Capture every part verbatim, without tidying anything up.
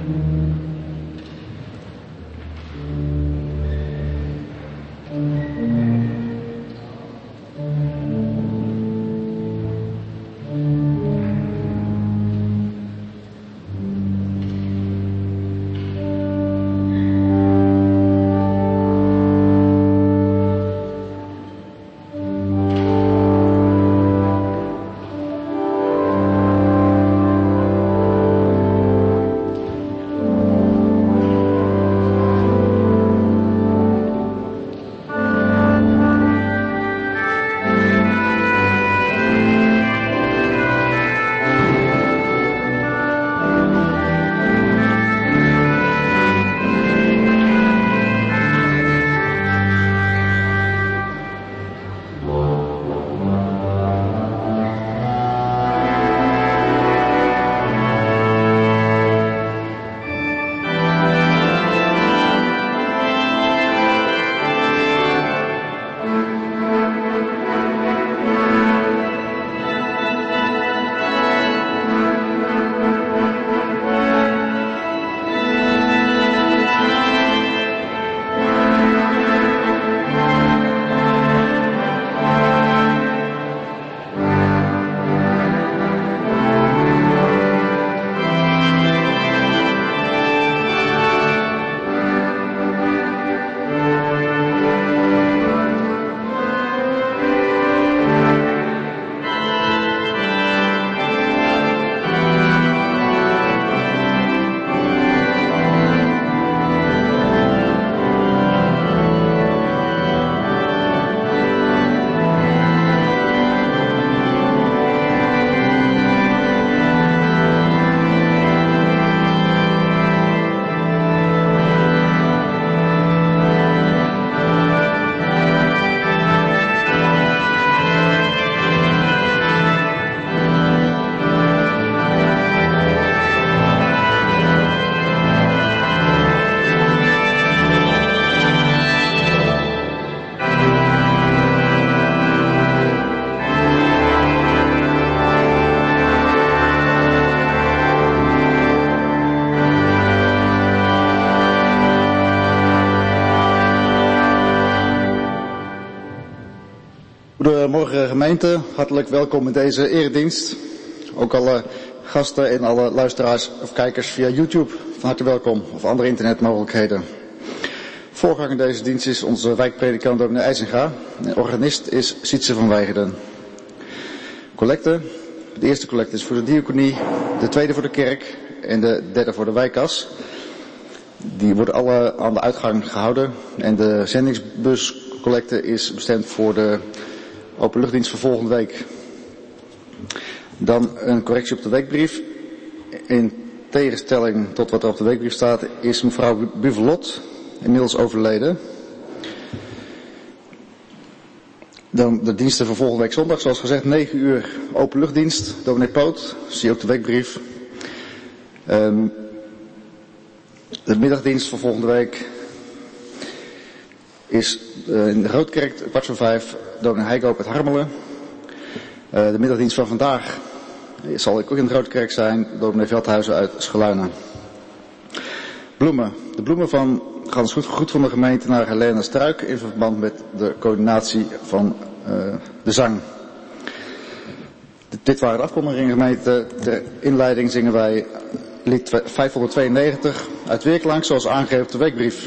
Goedemorgen gemeente, hartelijk welkom in deze eredienst. Ook alle gasten en alle luisteraars of kijkers via YouTube, van harte welkom, of andere internetmogelijkheden. Voorganger deze dienst is onze wijkpredikant dominee IJzinga. En organist is Sietse van Weijeren. Collecte, de eerste collecte is voor de diaconie, de tweede voor de kerk en de derde voor de wijkkas. Die worden alle aan de uitgang gehouden en de zendingsbuscollecte is bestemd voor de openluchtdienst van volgende week. Dan een correctie op de weekbrief. In tegenstelling tot wat er op de weekbrief staat, is mevrouw Buvelot inmiddels overleden. Dan de diensten van volgende week zondag, zoals gezegd, negen uur openluchtdienst, dominee Poot, zie je ook de weekbrief. Um, de middagdienst van volgende week is uh, in de Grootkerk, kwart voor vijf, dominee Heikoop uit Harmelen. Uh, de middagdienst van vandaag zal ik ook in de Grootkerk zijn, dominee Veldhuizen uit Scheluinen. Bloemen. De bloemen van gaan goed, goed van de gemeente naar Helena Struik in verband met de coördinatie van uh, de zang. Dit, dit waren de afkondigingen, gemeente. Ter inleiding zingen wij lied vijfhonderdtweeënnegentig uit Weerklank, zoals aangegeven op de weekbrief.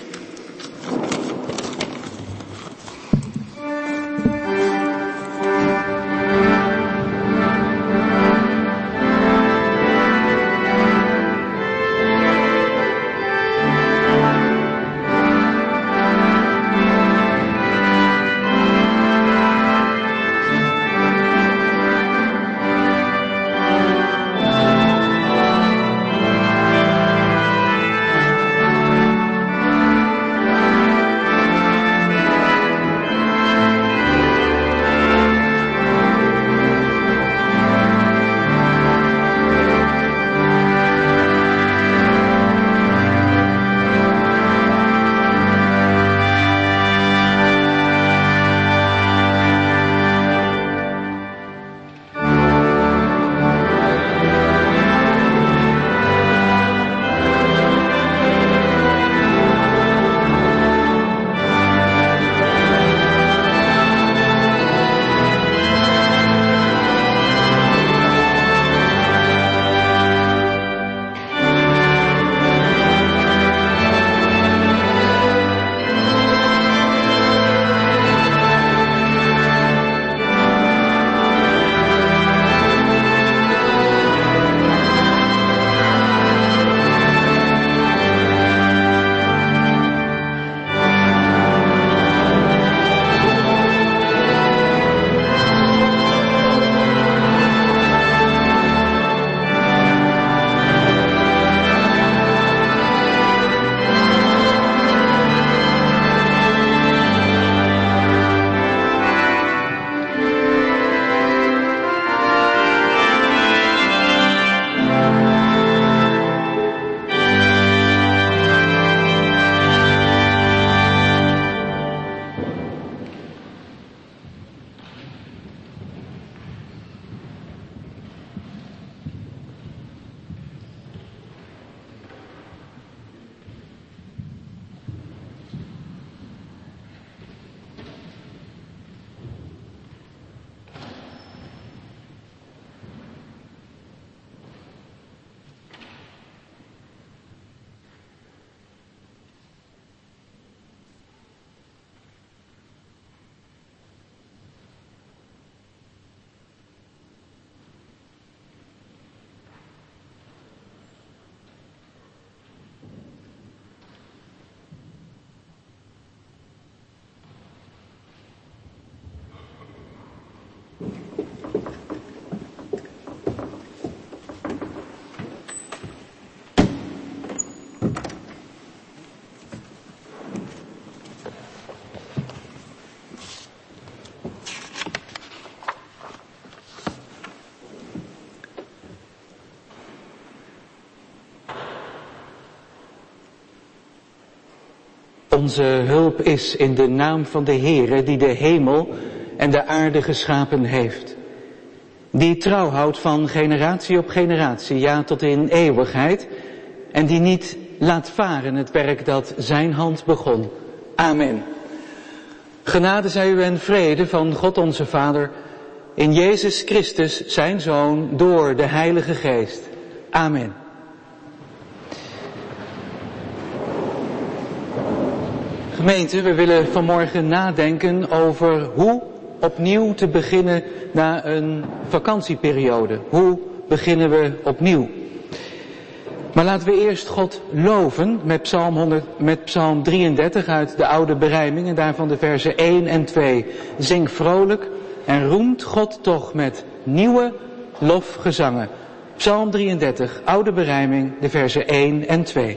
Onze hulp is in de naam van de Heere die de hemel en de aarde geschapen heeft. Die trouw houdt van generatie op generatie, ja tot in eeuwigheid. En die niet laat varen het werk dat zijn hand begon. Amen. Genade zij u en vrede van God onze Vader, in Jezus Christus zijn Zoon, door de Heilige Geest. Amen. Gemeente, we willen vanmorgen nadenken over hoe opnieuw te beginnen na een vakantieperiode. Hoe beginnen we opnieuw? Maar laten we eerst God loven met Psalm, honderd, met Psalm drieëndertig uit de oude berijming en daarvan de versen één en twee. Zing vrolijk en roemt God toch met nieuwe lofgezangen. Psalm drieëndertig, oude berijming, de versen één en twee.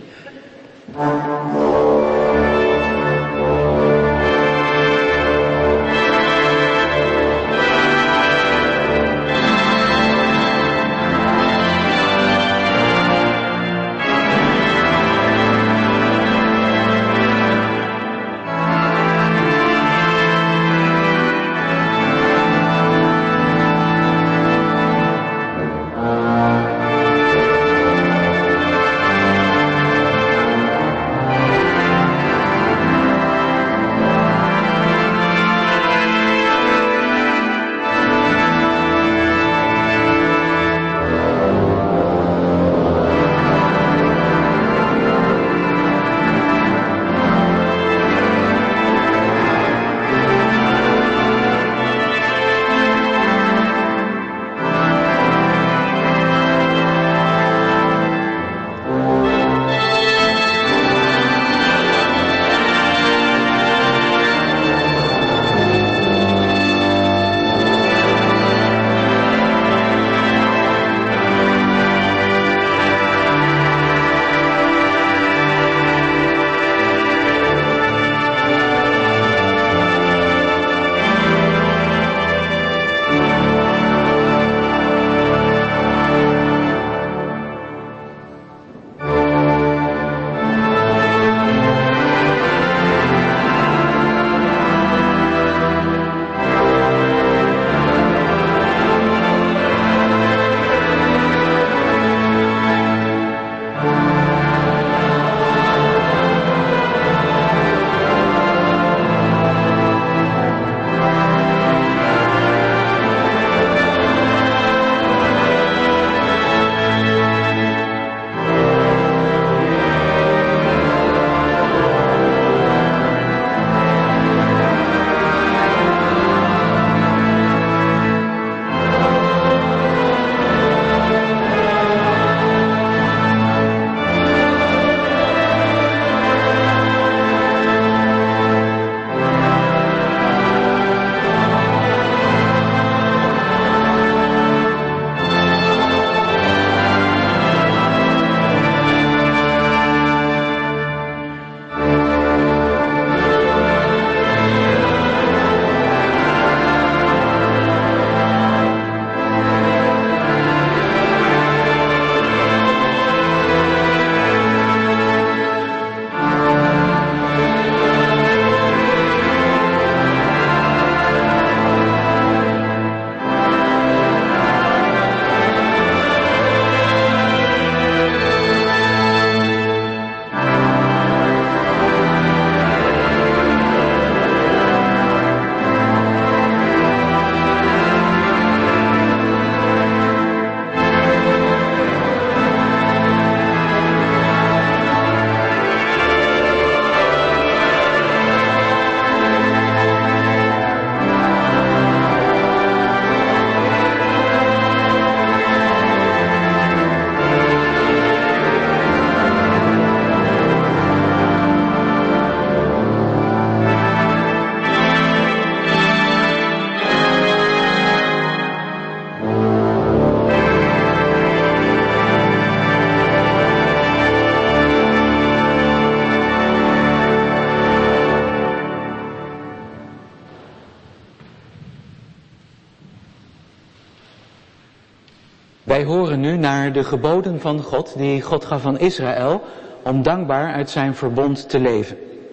Wij horen nu naar de geboden van God die God gaf aan Israël om dankbaar uit zijn verbond te leven.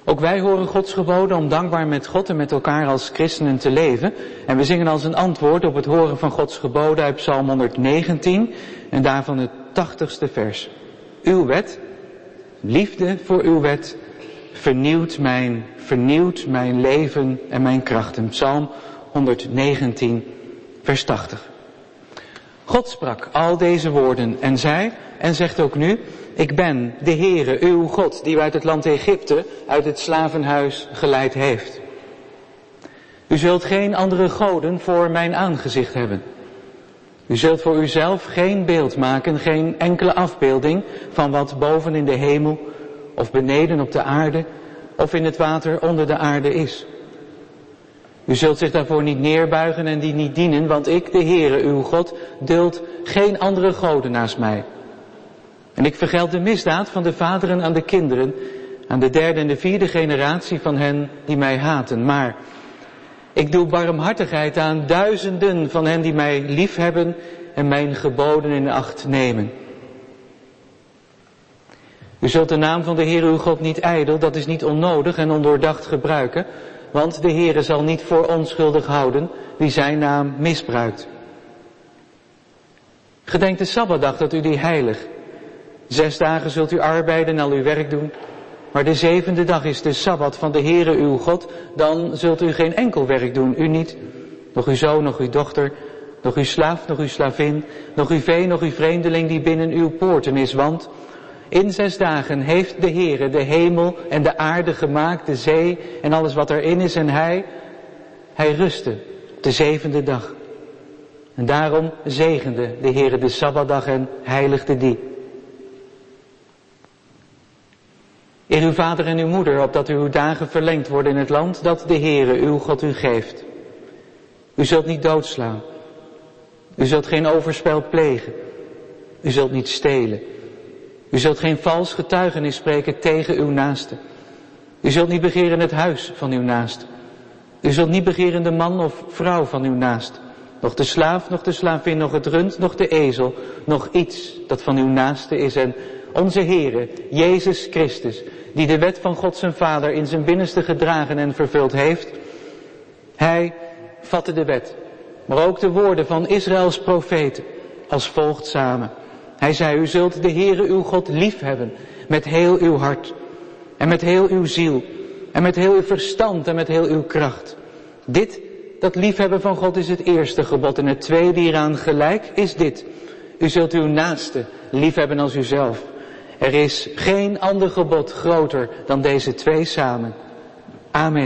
Ook wij horen Gods geboden om dankbaar met God en met elkaar als christenen te leven. En we zingen als een antwoord op het horen van Gods geboden uit Psalm honderdnegentien en daarvan het tachtigste vers. Uw wet, liefde voor uw wet, vernieuwt mijn, vernieuwt mijn leven en mijn krachten. Psalm honderdnegentien, vers tachtig. God sprak al deze woorden en zei en zegt ook nu: ik ben de Heere, uw God, die u uit het land Egypte, uit het slavenhuis geleid heeft. U zult geen andere goden voor mijn aangezicht hebben. U zult voor uzelf geen beeld maken, geen enkele afbeelding van wat boven in de hemel of beneden op de aarde of in het water onder de aarde is. U zult zich daarvoor niet neerbuigen en die niet dienen, want ik, de Heere, uw God, duld geen andere goden naast mij. En ik vergeld de misdaad van de vaderen aan de kinderen, aan de derde en de vierde generatie van hen die mij haten. Maar ik doe barmhartigheid aan duizenden van hen die mij liefhebben en mijn geboden in acht nemen. U zult de naam van de Heer uw God niet ijdel, dat is niet onnodig en ondoordacht gebruiken, want de Heere zal niet voor onschuldig houden wie zijn naam misbruikt. Gedenk de Sabbatdag dat u die heilig. Zes dagen zult u arbeiden en al uw werk doen, maar de zevende dag is de Sabbat van de Heere uw God, dan zult u geen enkel werk doen, u niet, nog uw zoon, nog uw dochter, nog uw slaaf, nog uw slavin, nog uw vee, nog uw vreemdeling die binnen uw poorten is, want in zes dagen heeft de Heere de hemel en de aarde gemaakt, de zee en alles wat erin is, en hij, hij rustte op de zevende dag. En daarom zegende de Heere de Sabbatdag en heiligde die. Eer uw vader en uw moeder, opdat uw dagen verlengd worden in het land dat de Heere uw God u geeft. U zult niet doodslaan. U zult geen overspel plegen. U zult niet stelen. U zult geen vals getuigenis spreken tegen uw naaste. U zult niet begeren het huis van uw naaste. U zult niet begeren de man of vrouw van uw naaste. Nog de slaaf, nog de slavin, nog het rund, nog de ezel, nog iets dat van uw naaste is. En onze Heere, Jezus Christus, die de wet van God zijn Vader in zijn binnenste gedragen en vervuld heeft, hij vatte de wet, maar ook de woorden van Israëls profeten als volgt samen. Hij zei, u zult de Heere uw God lief hebben met heel uw hart en met heel uw ziel en met heel uw verstand en met heel uw kracht. Dit, dat liefhebben van God, is het eerste gebod, en het tweede hieraan gelijk is dit: u zult uw naaste liefhebben als uzelf. Er is geen ander gebod groter dan deze twee samen. Amen.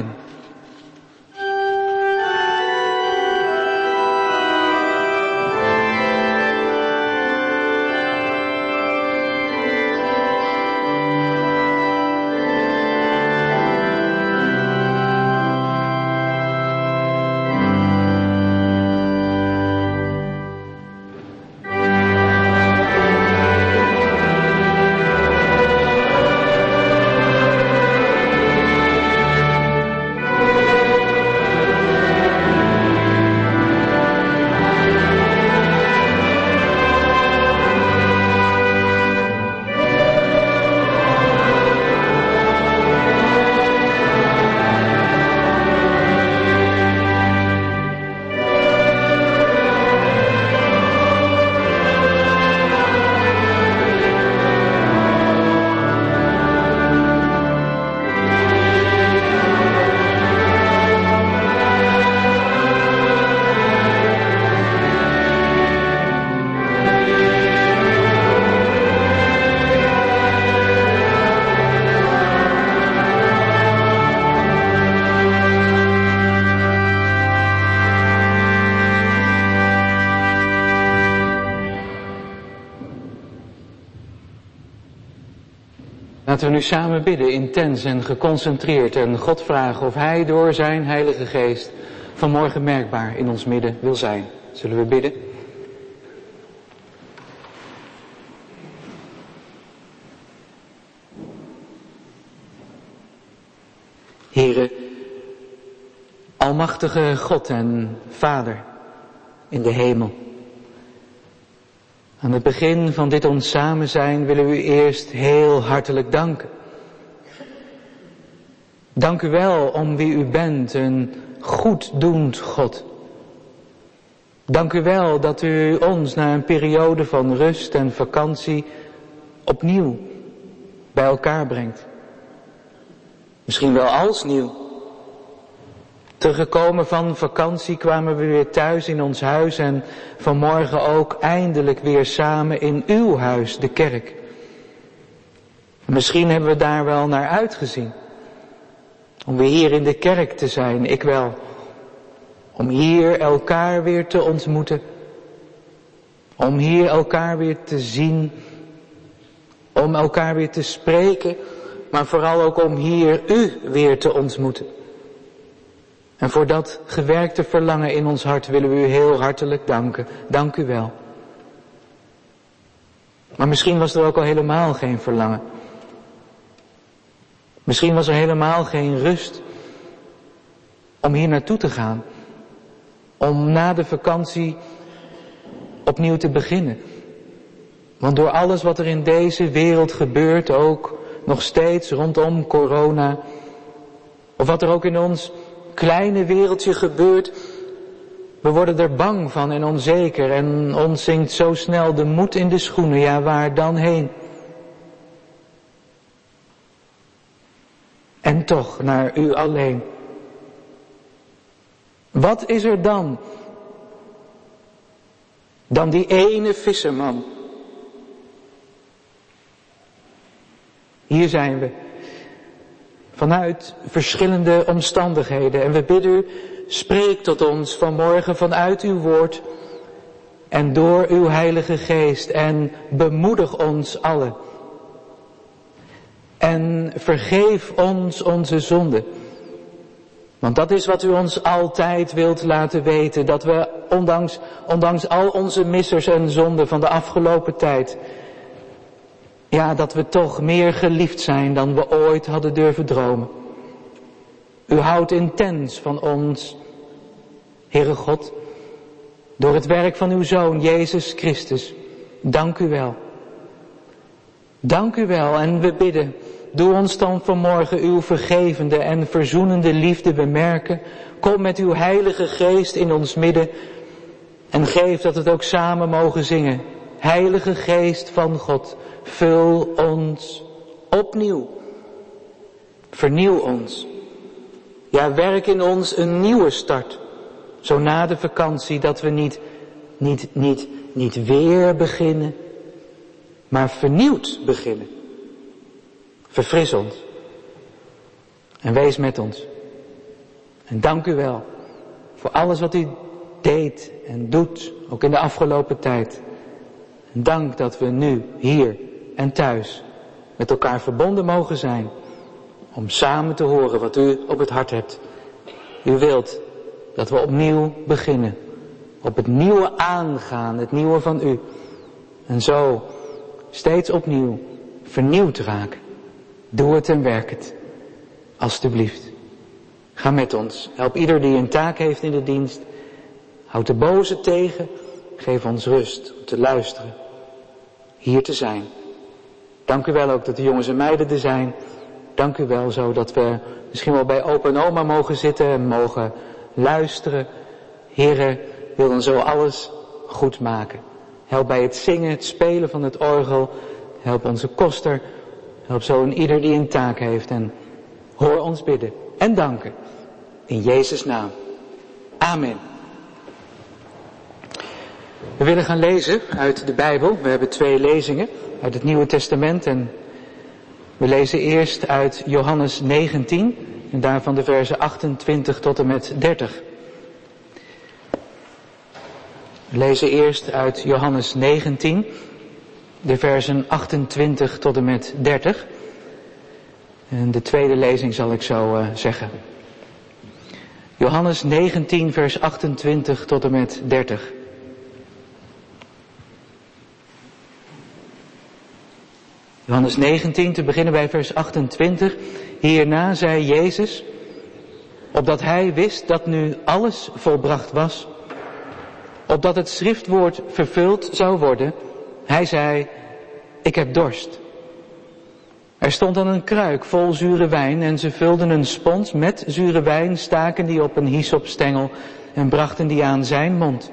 Laten we nu samen bidden, intens en geconcentreerd, en God vragen of Hij door zijn Heilige Geest vanmorgen merkbaar in ons midden wil zijn. Zullen we bidden? Heere, almachtige God en Vader in de hemel. Aan het begin van dit ons samen zijn willen we u eerst heel hartelijk danken. Dank u wel om wie u bent, een goeddoend God. Dank u wel dat u ons na een periode van rust en vakantie opnieuw bij elkaar brengt. Misschien wel alsnieuw. Teruggekomen van vakantie kwamen we weer thuis in ons huis en vanmorgen ook eindelijk weer samen in uw huis, de kerk. Misschien hebben we daar wel naar uitgezien. Om weer hier in de kerk te zijn, ik wel. Om hier elkaar weer te ontmoeten. Om hier elkaar weer te zien. Om elkaar weer te spreken. Maar vooral ook om hier u weer te ontmoeten. En voor dat gewerkte verlangen in ons hart willen we u heel hartelijk danken. Dank u wel. Maar misschien was er ook al helemaal geen verlangen. Misschien was er helemaal geen rust om hier naartoe te gaan. Om na de vakantie opnieuw te beginnen. Want door alles wat er in deze wereld gebeurt, ook nog steeds rondom corona, of wat er ook in ons kleine wereldje gebeurt, we worden er bang van en onzeker en ons zinkt zo snel de moed in de schoenen. Ja, waar dan heen? En toch naar u alleen. Wat is er dan? Dan die ene visserman. Hier zijn we. Vanuit verschillende omstandigheden. En we bidden u, spreek tot ons vanmorgen vanuit uw woord. En door uw Heilige Geest. En bemoedig ons allen. En vergeef ons onze zonden. Want dat is wat u ons altijd wilt laten weten. Dat we ondanks, ondanks al onze missers en zonden van de afgelopen tijd. Ja, dat we toch meer geliefd zijn dan we ooit hadden durven dromen. U houdt intens van ons, Heere God. Door het werk van uw Zoon, Jezus Christus. Dank u wel. Dank u wel en we bidden. Doe ons dan vanmorgen uw vergevende en verzoenende liefde bemerken. Kom met uw Heilige Geest in ons midden. En geef dat we het ook samen mogen zingen. Heilige Geest van God, vul ons opnieuw. Vernieuw ons. Ja, werk in ons een nieuwe start. Zo na de vakantie dat we niet, niet, niet, niet weer beginnen, maar vernieuwd beginnen. Verfris ons. En wees met ons. En dank u wel voor alles wat u deed en doet, ook in de afgelopen tijd. En dank dat we nu, hier en thuis, met elkaar verbonden mogen zijn. Om samen te horen wat u op het hart hebt. U wilt dat we opnieuw beginnen. Op het nieuwe aangaan, het nieuwe van u. En zo steeds opnieuw vernieuwd raken. Doe het en werk het. Alsjeblieft. Ga met ons. Help ieder die een taak heeft in de dienst. Houd de boze tegen. Geef ons rust om te luisteren. Hier te zijn. Dank u wel ook dat de jongens en meiden er zijn. Dank u wel zo dat we misschien wel bij opa en oma mogen zitten en mogen luisteren. Heere, wil dan zo alles goed maken. Help bij het zingen, het spelen van het orgel. Help onze koster. Help zo een ieder die een taak heeft. En hoor ons bidden en danken. In Jezus' naam. Amen. We willen gaan lezen uit de Bijbel. We hebben twee lezingen uit het Nieuwe Testament. En we lezen eerst uit Johannes negentien. En daarvan de versen achtentwintig tot en met dertig. We lezen eerst uit Johannes negentien. De versen achtentwintig tot en met dertig. En de tweede lezing zal ik zo uh, zeggen. Johannes negentien vers achtentwintig tot en met dertig. Johannes negentien, te beginnen bij vers achtentwintig. Hierna zei Jezus, opdat hij wist dat nu alles volbracht was, opdat het schriftwoord vervuld zou worden. Hij zei, ik heb dorst. Er stond dan een kruik vol zure wijn en ze vulden een spons met zure wijn, staken die op een hyssopstengel en brachten die aan zijn mond.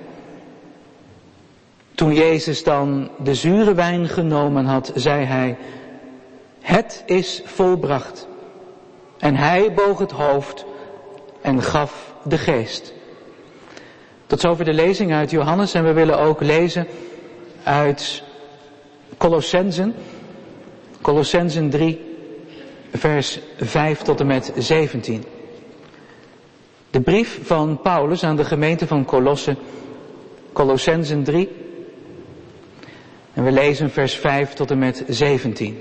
Toen Jezus dan de zure wijn genomen had, zei hij, het is volbracht. En hij boog het hoofd en gaf de geest. Tot zover de lezing uit Johannes en we willen ook lezen uit Colossenzen. Colossenzen drie, vers vijf tot en met zeventien. De brief van Paulus aan de gemeente van Colosse, Colossenzen drie. En we lezen vers vijf tot en met zeventien.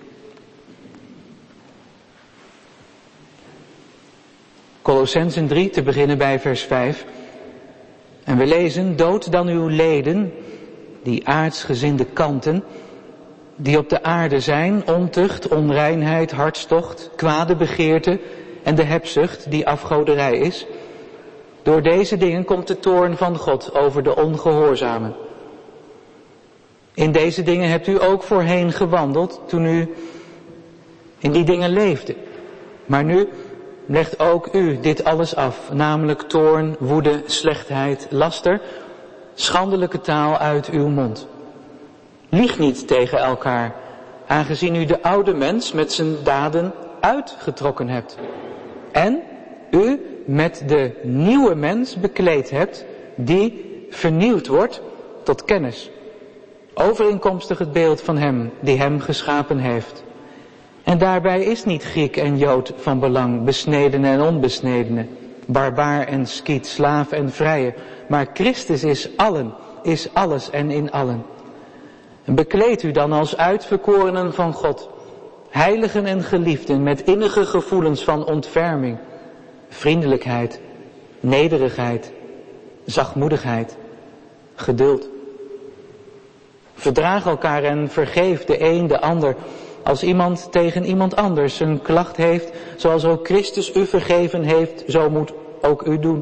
Colossenzen drie, te beginnen bij vers vijf. En we lezen, dood dan uw leden, die aardsgezinde kanten, die op de aarde zijn, ontucht, onreinheid, hartstocht, kwade begeerte en de hebzucht die afgoderij is. Door deze dingen komt de toorn van God over de ongehoorzamen. In deze dingen hebt u ook voorheen gewandeld toen u in die dingen leefde. Maar nu legt ook u dit alles af, namelijk toorn, woede, slechtheid, laster, schandelijke taal uit uw mond. Lieg niet tegen elkaar, aangezien u de oude mens met zijn daden uitgetrokken hebt. En u met de nieuwe mens bekleed hebt, die vernieuwd wordt tot kennis. Overeenkomstig het beeld van hem die hem geschapen heeft. En daarbij is niet Griek en Jood van belang, besnedene en onbesnedene, barbaar en skiet, slaaf en vrije. Maar Christus is allen, is alles en in allen. En bekleed u dan als uitverkorenen van God, heiligen en geliefden met innige gevoelens van ontferming, vriendelijkheid, nederigheid, zachtmoedigheid, geduld. Verdraag elkaar en vergeef de een de ander, als iemand tegen iemand anders een klacht heeft, zoals ook Christus u vergeven heeft, zo moet ook u doen.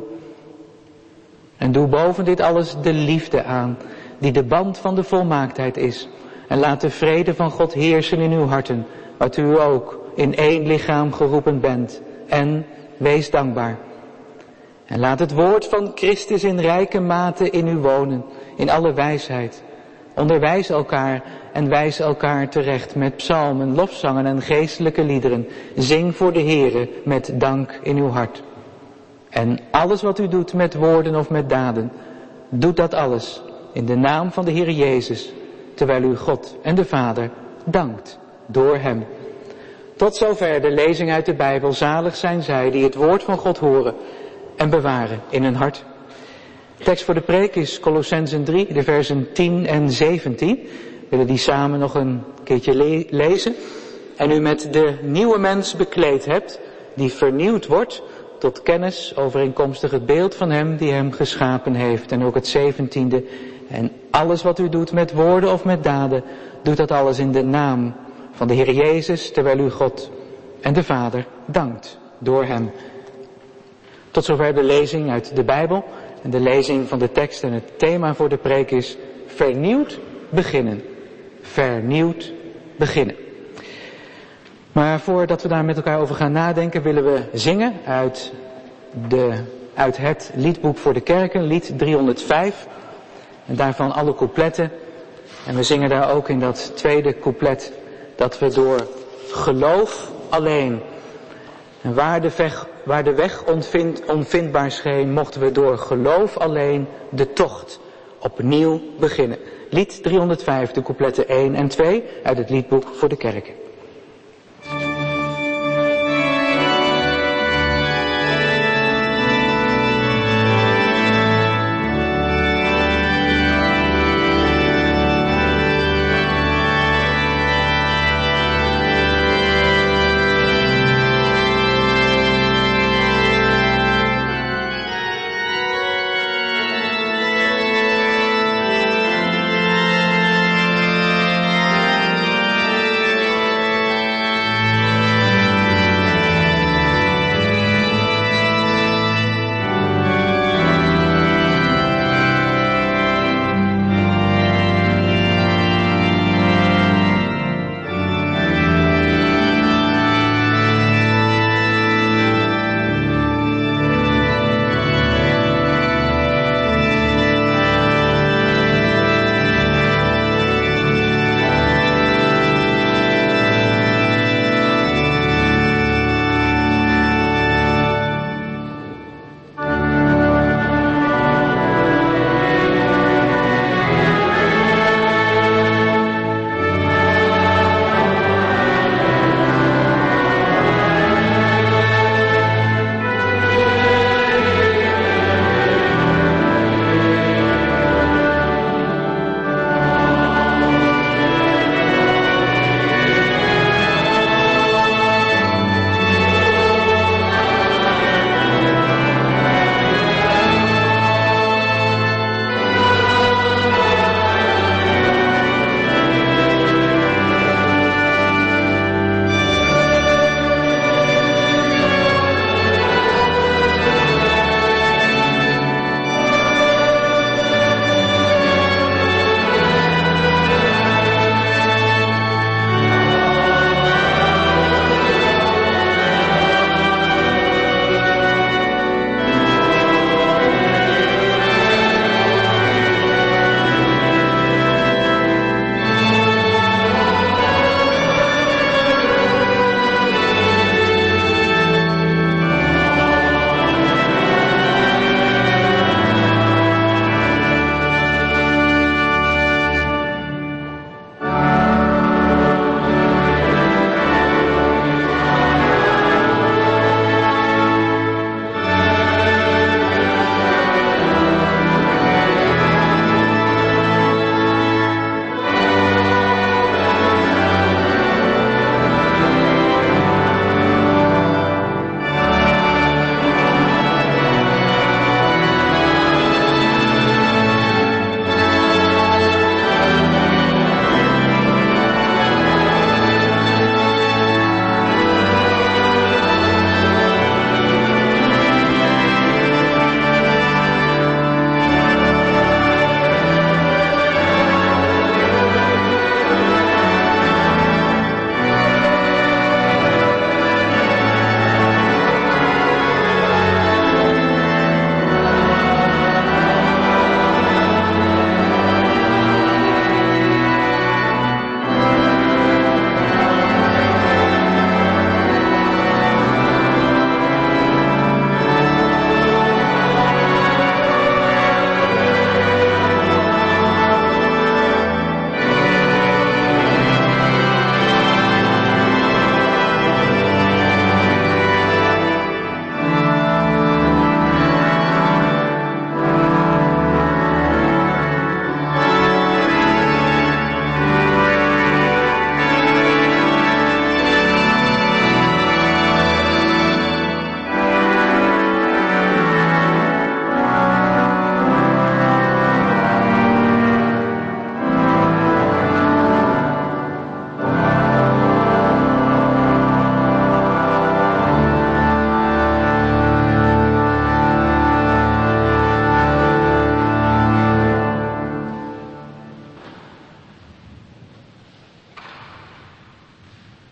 En doe boven dit alles de liefde aan, die de band van de volmaaktheid is. En laat de vrede van God heersen in uw harten, wat u ook in één lichaam geroepen bent. En wees dankbaar. En laat het woord van Christus in rijke mate in u wonen, in alle wijsheid. Onderwijs elkaar en wijs elkaar terecht met psalmen, lofzangen en geestelijke liederen. Zing voor de Heere met dank in uw hart. En alles wat u doet met woorden of met daden, doet dat alles in de naam van de Heere Jezus, terwijl u God en de Vader dankt door hem. Tot zover de lezing uit de Bijbel. Zalig zijn zij die het woord van God horen en bewaren in hun hart. De tekst voor de preek is Colossenzen drie, de versen tien en zeventien. We willen die samen nog een keertje le- lezen. En u met de nieuwe mens bekleed hebt, die vernieuwd wordt tot kennis overeenkomstig het beeld van hem die hem geschapen heeft. En ook het zeventiende. En alles wat u doet met woorden of met daden, doet dat alles in de naam van de Heer Jezus, terwijl u God en de Vader dankt door hem. Tot zover de lezing uit de Bijbel. En de lezing van de tekst en het thema voor de preek is vernieuwd beginnen. Vernieuwd beginnen. Maar voordat we daar met elkaar over gaan nadenken, willen we zingen uit, de, uit het liedboek voor de kerken, lied driehonderdvijf. En daarvan alle coupletten. En we zingen daar ook in dat tweede couplet dat we door geloof alleen. En waar de weg, waar de weg onvind, onvindbaar scheen, mochten we door geloof alleen de tocht opnieuw beginnen. Lied driehonderdvijf, de coupletten één en twee uit het liedboek voor de kerken.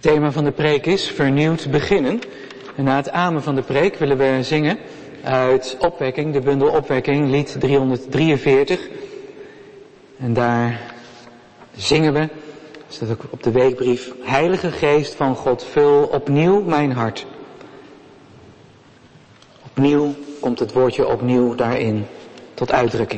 Het thema van de preek is vernieuwd beginnen. En na het amen van de preek willen we zingen uit Opwekking, de bundel Opwekking, lied driehonderddrieënveertig. En daar zingen we, staat ook op de weekbrief, Heilige Geest van God, vul opnieuw mijn hart. Opnieuw komt het woordje opnieuw daarin tot uitdrukking.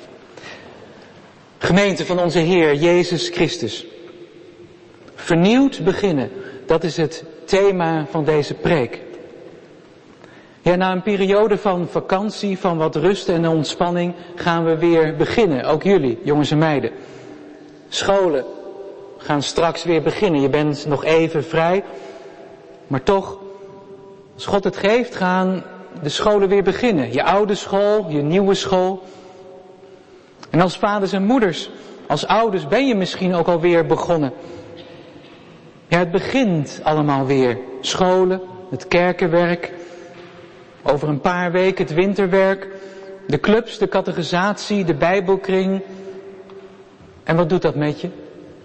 Gemeente van onze Heer Jezus Christus. Vernieuwd beginnen, dat is het thema van deze preek. Ja, na een periode van vakantie, van wat rust en ontspanning, gaan we weer beginnen. Ook jullie, jongens en meiden. Scholen gaan straks weer beginnen. Je bent nog even vrij. Maar toch, als God het geeft, gaan de scholen weer beginnen. Je oude school, je nieuwe school. En als vaders en moeders, als ouders ben je misschien ook alweer begonnen. Ja, het begint allemaal weer. Scholen, het kerkenwerk. Over een paar weken het winterwerk. De clubs, de catechisatie, de bijbelkring. En wat doet dat met je?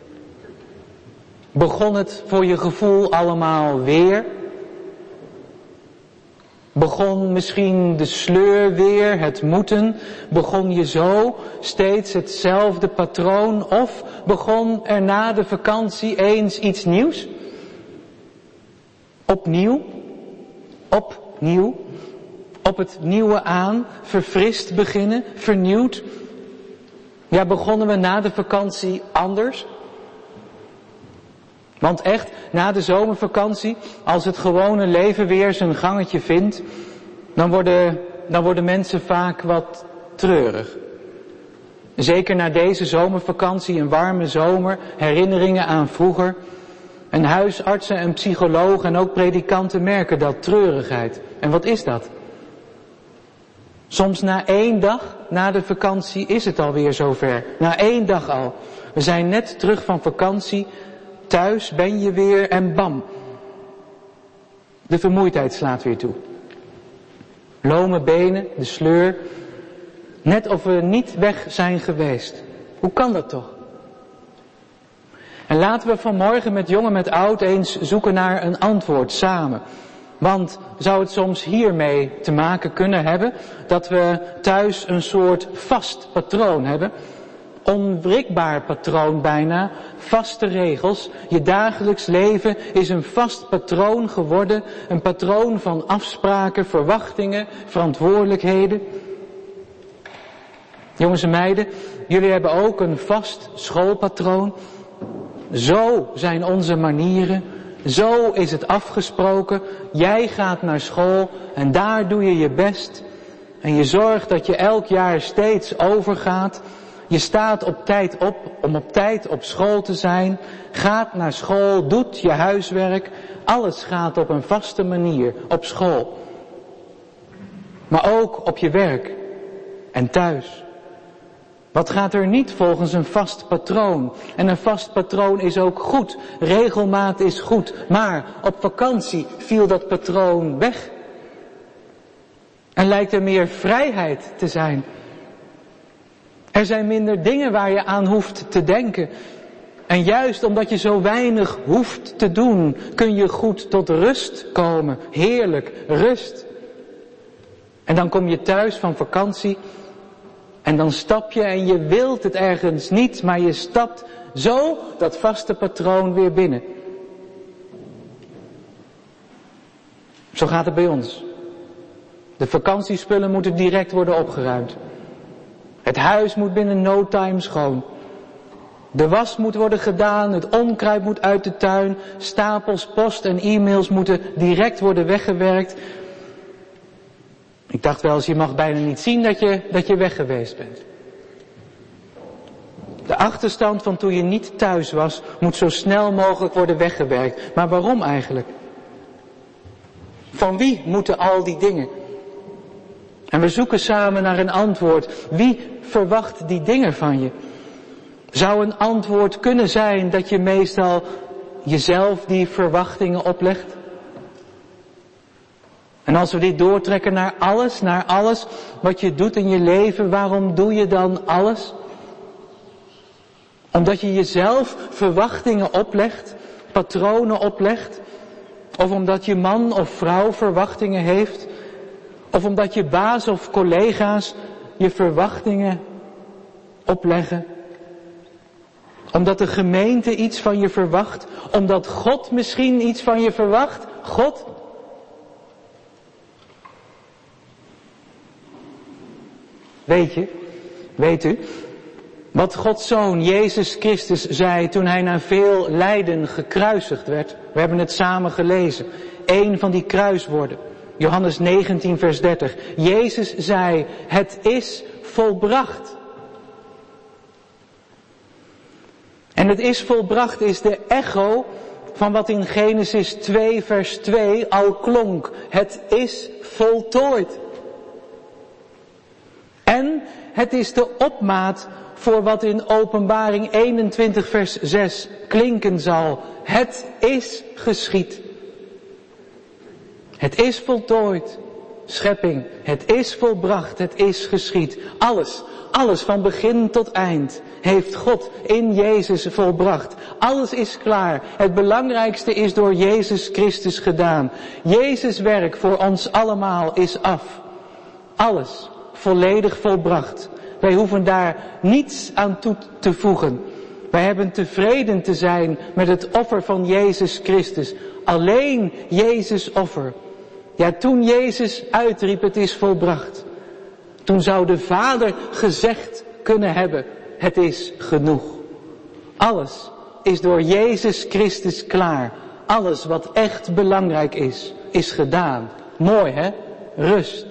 Begon het voor je gevoel allemaal weer? Begon misschien de sleur weer, het moeten? Begon je zo steeds hetzelfde patroon? Of begon er na de vakantie eens iets nieuws? Opnieuw? Opnieuw? Op het nieuwe aan, verfrist beginnen, vernieuwd? Ja, begonnen we na de vakantie anders? Want echt, na de zomervakantie, als het gewone leven weer zijn gangetje vindt, dan worden, dan worden mensen vaak wat treurig. Zeker na deze zomervakantie, een warme zomer, herinneringen aan vroeger. En huisartsen en psychologen en ook predikanten merken dat, treurigheid. En wat is dat? Soms na één dag na de vakantie is het alweer zover. Na één dag al. We zijn net terug van vakantie. Thuis ben je weer en bam. De vermoeidheid slaat weer toe. Lome benen, de sleur. Net of we niet weg zijn geweest. Hoe kan dat toch? En laten we vanmorgen met jong en met oud eens zoeken naar een antwoord samen. Want zou het soms hiermee te maken kunnen hebben dat we thuis een soort vast patroon hebben? Onwrikbaar patroon bijna, vaste regels. Je dagelijks leven is een vast patroon geworden, een patroon van afspraken, verwachtingen, verantwoordelijkheden. Jongens en meiden, jullie hebben ook een vast schoolpatroon. Zo zijn onze manieren. Zo is het afgesproken. Jij gaat naar school en daar doe je je best. En je zorgt dat je elk jaar steeds overgaat. Je staat op tijd op om op tijd op school te zijn. Gaat naar school, doet je huiswerk. Alles gaat op een vaste manier op school. Maar ook op je werk en thuis. Wat gaat er niet volgens een vast patroon? En een vast patroon is ook goed. Regelmaat is goed. Maar op vakantie viel dat patroon weg. En lijkt er meer vrijheid te zijn. Er zijn minder dingen waar je aan hoeft te denken. En juist omdat je zo weinig hoeft te doen, kun je goed tot rust komen. Heerlijk, rust. En dan kom je thuis van vakantie. En dan stap je en je wilt het ergens niet, maar je stapt zo dat vaste patroon weer binnen. Zo gaat het bij ons. De vakantiespullen moeten direct worden opgeruimd. Het huis moet binnen no time schoon. De was moet worden gedaan, het onkruid moet uit de tuin, stapels post en e-mails moeten direct worden weggewerkt. Ik dacht wel eens, je mag bijna niet zien dat je, dat je weg geweest bent. De achterstand van toen je niet thuis was, moet zo snel mogelijk worden weggewerkt. Maar waarom eigenlijk? Van wie moeten al die dingen? En we zoeken samen naar een antwoord. Wie verwacht die dingen van je? Zou een antwoord kunnen zijn dat je meestal jezelf die verwachtingen oplegt? En als we dit doortrekken naar alles, naar alles wat je doet in je leven, waarom doe je dan alles? Omdat je jezelf verwachtingen oplegt patronen oplegt, of omdat je man of vrouw verwachtingen heeft, of omdat je baas of collega's je verwachtingen opleggen, omdat de gemeente iets van je verwacht, omdat God misschien iets van je verwacht. God? Weet je, weet u, wat Gods Zoon Jezus Christus zei toen hij na veel lijden gekruisigd werd? We hebben het samen gelezen. Eén van die kruiswoorden. Johannes negentien vers dertig. Jezus zei, het is volbracht. En het is volbracht is de echo van wat in Genesis twee vers twee al klonk. Het is voltooid. En het is de opmaat voor wat in Openbaring eenentwintig vers zes klinken zal. Het is geschied. Het is voltooid. Schepping. Het is volbracht. Het is geschied. Alles, alles van begin tot eind heeft God in Jezus volbracht. Alles is klaar. Het belangrijkste is door Jezus Christus gedaan. Jezus' werk voor ons allemaal is af. Alles volledig volbracht. Wij hoeven daar niets aan toe te voegen. Wij hebben tevreden te zijn met het offer van Jezus Christus. Alleen Jezus' offer. Ja, toen Jezus uitriep, het is volbracht. Toen zou de Vader gezegd kunnen hebben, het is genoeg. Alles is door Jezus Christus klaar. Alles wat echt belangrijk is, is gedaan. Mooi, hè? Rust.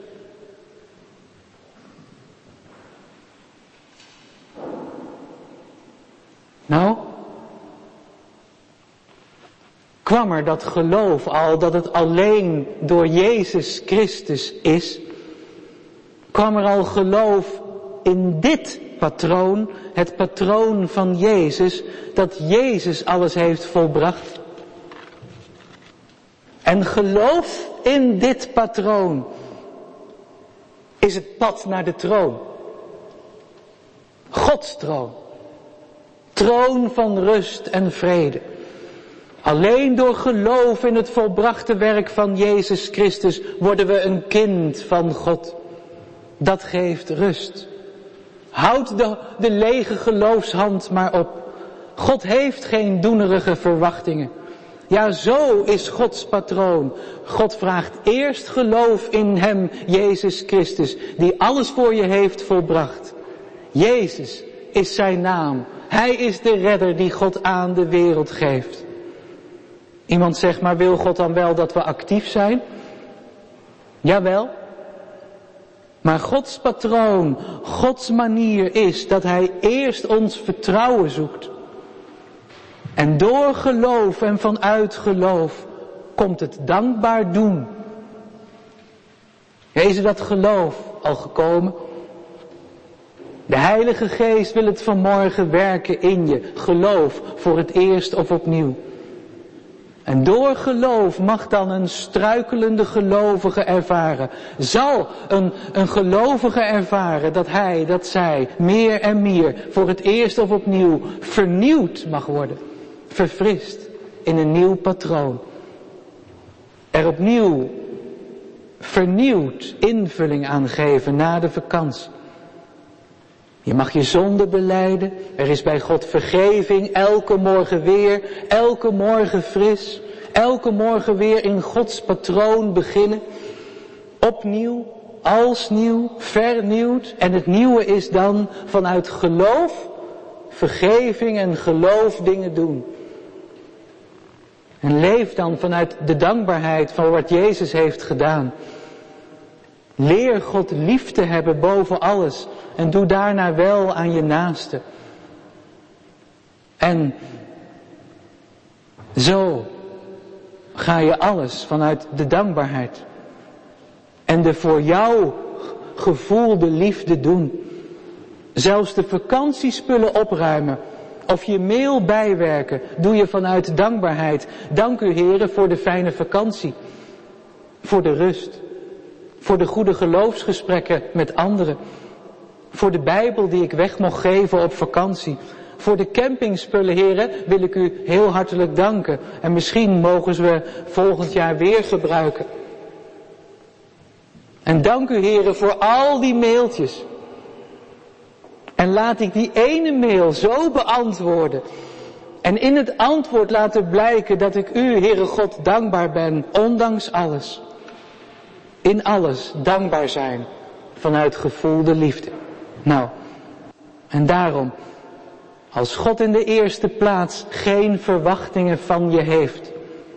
Nou, kwam er dat geloof al dat het alleen door Jezus Christus is? Kwam er al geloof in dit patroon, het patroon van Jezus, dat Jezus alles heeft volbracht? En geloof in dit patroon is het pad naar de troon. Gods troon. Troon van rust en vrede. Alleen door geloof in het volbrachte werk van Jezus Christus worden we een kind van God. Dat geeft rust. Houd de, de lege geloofshand maar op. God heeft geen doenerige verwachtingen. Ja, zo is Gods patroon. God vraagt eerst geloof in Hem, Jezus Christus, die alles voor je heeft volbracht. Jezus is zijn naam. Hij is de redder die God aan de wereld geeft. Iemand zegt, maar wil God dan wel dat we actief zijn? Jawel. Maar Gods patroon, Gods manier is dat Hij eerst ons vertrouwen zoekt. En door geloof en vanuit geloof komt het dankbaar doen. Is dat geloof al gekomen? De Heilige Geest wil het vanmorgen werken in je. Geloof voor het eerst of opnieuw. En door geloof mag dan een struikelende gelovige ervaren. Zal een, een gelovige ervaren dat hij, dat zij, meer en meer voor het eerst of opnieuw vernieuwd mag worden. Verfrist in een nieuw patroon. Er opnieuw vernieuwd invulling aan geven na de vakantie. Je mag je zonde belijden. Er is bij God vergeving. Elke morgen weer. Elke morgen fris. Elke morgen weer in Gods patroon beginnen. Opnieuw. Alsnieuw. Vernieuwd. En het nieuwe is dan vanuit geloof. Vergeving en geloof dingen doen. En leef dan vanuit de dankbaarheid van wat Jezus heeft gedaan. Leer God lief te hebben boven alles. En doe daarna wel aan je naaste. En zo ga je alles vanuit de dankbaarheid. En de voor jou gevoelde liefde doen. Zelfs de vakantiespullen opruimen. Of je mail bijwerken. Doe je vanuit dankbaarheid. Dank u Heere voor de fijne vakantie. Voor de rust. Voor de goede geloofsgesprekken met anderen. Voor de Bijbel die ik weg mocht geven op vakantie. Voor de campingspullen, heren, wil ik u heel hartelijk danken. En misschien mogen ze we volgend jaar weer gebruiken. En dank u, heren, voor al die mailtjes. En laat ik die ene mail zo beantwoorden. En in het antwoord laten blijken dat ik u, Heere God, dankbaar ben, ondanks alles. In alles dankbaar zijn, vanuit gevoelde liefde. Nou, en daarom, als God in de eerste plaats geen verwachtingen van je heeft,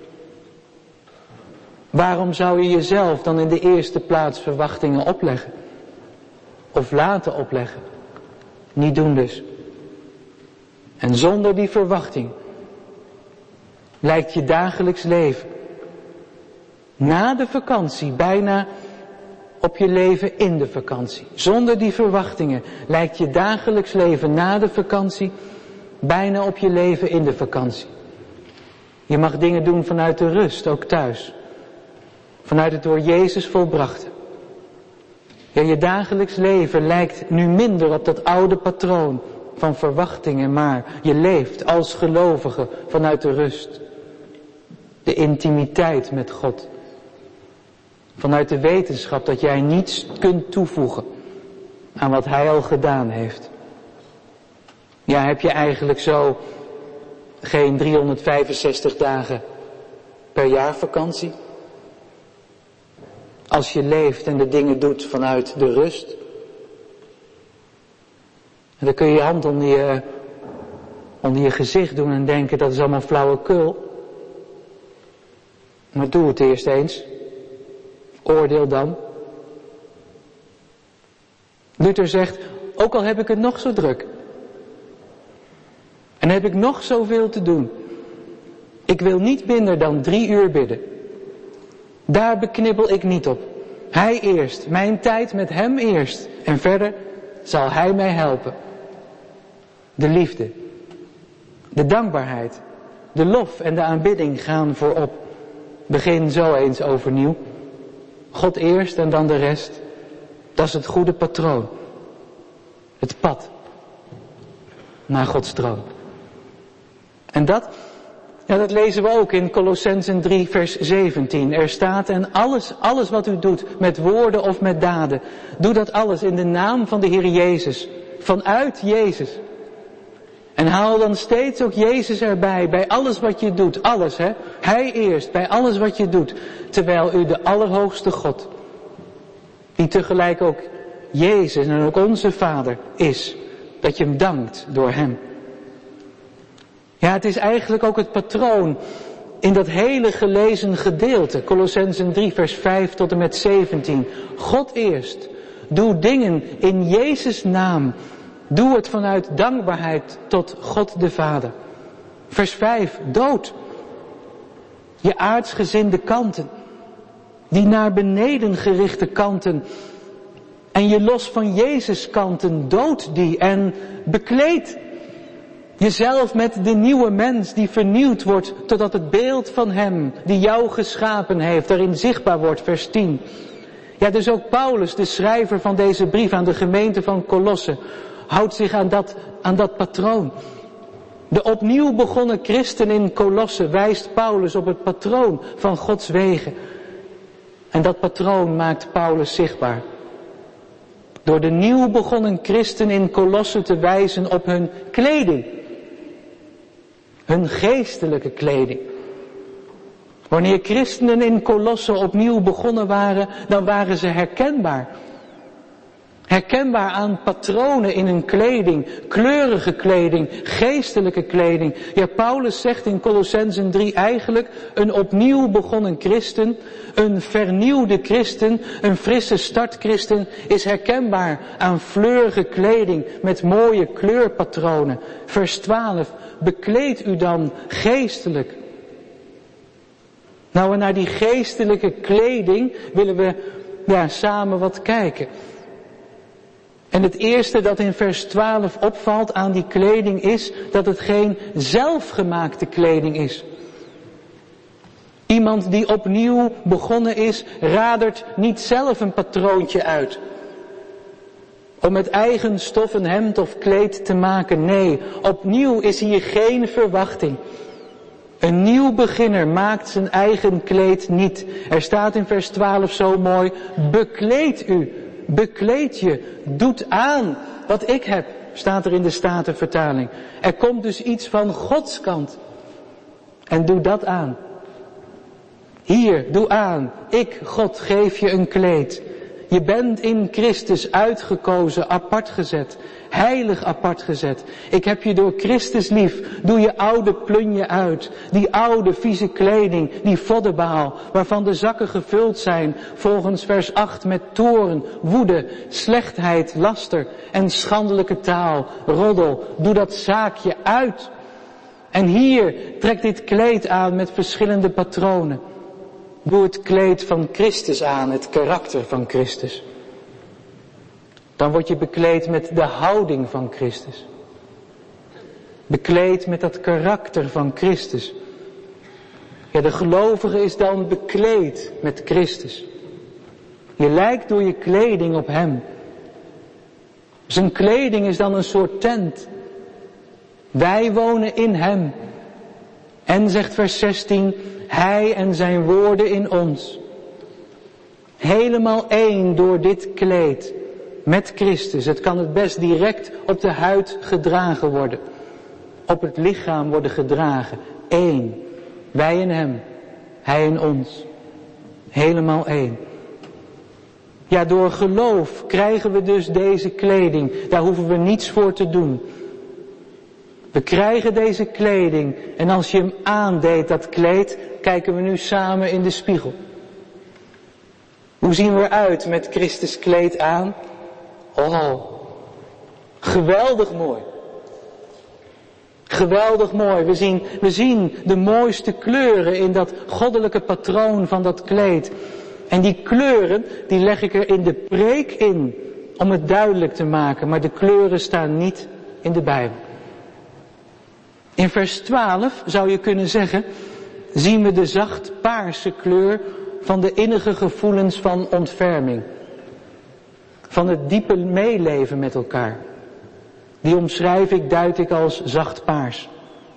waarom zou je jezelf dan in de eerste plaats verwachtingen opleggen? Of laten opleggen? Niet doen dus. En zonder die verwachting lijkt je dagelijks leven na de vakantie bijna op je leven in de vakantie. Zonder die verwachtingen lijkt je dagelijks leven na de vakantie bijna op je leven in de vakantie. Je mag dingen doen vanuit de rust, ook thuis. Vanuit het door Jezus volbrachte. Ja, je dagelijks leven lijkt nu minder op dat oude patroon van verwachtingen, maar je leeft als gelovige vanuit de rust. De intimiteit met God. Vanuit de wetenschap dat jij niets kunt toevoegen aan wat Hij al gedaan heeft. Ja, heb je eigenlijk zo geen driehonderdvijfenzestig dagen per jaar vakantie? Als je leeft en de dingen doet vanuit de rust. En dan kun je je hand onder je, onder je gezicht doen en denken dat is allemaal flauwekul. Maar doe het eerst eens. Oordeel dan. Luther zegt, ook al heb ik het nog zo druk. En heb ik nog zoveel te doen. Ik wil niet minder dan drie uur bidden. Daar beknibbel ik niet op. Hij eerst, mijn tijd met Hem eerst. En verder zal Hij mij helpen. De liefde, de dankbaarheid, de lof en de aanbidding gaan voorop. Begin zo eens overnieuw. God eerst en dan de rest. Dat is het goede patroon. Het pad naar Gods troon. En dat, ja, dat lezen we ook in Kolossenzen drie vers zeventien. Er staat, en alles, alles wat u doet, met woorden of met daden, doe dat alles in de naam van de Heer Jezus. Vanuit Jezus. En haal dan steeds ook Jezus erbij, bij alles wat je doet, alles hè. Hij eerst, bij alles wat je doet, terwijl u de Allerhoogste God, die tegelijk ook Jezus en ook onze Vader is, dat je Hem dankt door Hem. Ja, het is eigenlijk ook het patroon in dat hele gelezen gedeelte, Kolossenzen drie vers vijf tot en met zeventien. God eerst, doe dingen in Jezus' naam. Doe het vanuit dankbaarheid tot God de Vader. Vers vijf, dood. Je aardsgezinde kanten. Die naar beneden gerichte kanten. En je los van Jezus kanten, dood die en bekleed jezelf met de nieuwe mens die vernieuwd wordt totdat het beeld van Hem die jou geschapen heeft daarin zichtbaar wordt, vers tien. Ja, dus ook Paulus, de schrijver van deze brief aan de gemeente van Kolosse, houdt zich aan dat, aan dat patroon. De opnieuw begonnen christen in Kolosse wijst Paulus op het patroon van Gods wegen. En dat patroon maakt Paulus zichtbaar. Door de nieuw begonnen christen in Kolosse te wijzen op hun kleding. Hun geestelijke kleding. Wanneer christenen in Kolosse opnieuw begonnen waren, dan waren ze herkenbaar. Herkenbaar aan patronen in hun kleding, kleurige kleding, geestelijke kleding. Ja, Paulus zegt in Kolossenzen drie eigenlijk, een opnieuw begonnen christen, een vernieuwde christen, een frisse startchristen is herkenbaar aan fleurige kleding met mooie kleurpatronen. Vers twaalf, bekleed u dan geestelijk. Nou, en naar die geestelijke kleding willen we ja, samen wat kijken. En het eerste dat in vers twaalf opvalt aan die kleding is dat het geen zelfgemaakte kleding is. Iemand die opnieuw begonnen is, radert niet zelf een patroontje uit. Om met eigen stof een hemd of kleed te maken. Nee, opnieuw is hier geen verwachting. Een nieuw beginner maakt zijn eigen kleed niet. Er staat in vers twaalf zo mooi, bekleed u, bekleed je, doet aan wat ik heb, staat er in de Statenvertaling. Er komt dus iets van Gods kant. En doe dat aan. Hier, doe aan. Ik, God, geef je een kleed. Je bent in Christus uitgekozen, apart gezet. Heilig apart gezet. Ik heb je door Christus lief. Doe je oude plunje uit. Die oude vieze kleding, die voddenbaal, waarvan de zakken gevuld zijn, volgens vers acht met toorn, woede, slechtheid, laster en schandelijke taal, roddel. Doe dat zaakje uit. En hier, trek dit kleed aan met verschillende patronen. Doe het kleed van Christus aan, het karakter van Christus. Dan word je bekleed met de houding van Christus. Bekleed met dat karakter van Christus. Ja, de gelovige is dan bekleed met Christus. Je lijkt door je kleding op hem. Zijn kleding is dan een soort tent. Wij wonen in hem. En zegt vers zestien, hij en zijn woorden in ons. Helemaal één door dit kleed. Met Christus. Het kan het best direct op de huid gedragen worden. Op het lichaam worden gedragen. Eén. Wij in hem. Hij in ons. Helemaal één. Ja, door geloof krijgen we dus deze kleding. Daar hoeven we niets voor te doen. We krijgen deze kleding en als je hem aandeed, dat kleed, kijken we nu samen in de spiegel. Hoe zien we eruit met Christus kleed aan? Oh, geweldig mooi. Geweldig mooi. We zien, we zien de mooiste kleuren in dat goddelijke patroon van dat kleed. En die kleuren, die leg ik er in de preek in, om het duidelijk te maken. Maar de kleuren staan niet in de Bijbel. In vers twaalf zou je kunnen zeggen, zien we de zacht paarse kleur van de innige gevoelens van ontferming. Van het diepe meeleven met elkaar. Die omschrijf ik, duid ik als zacht paars.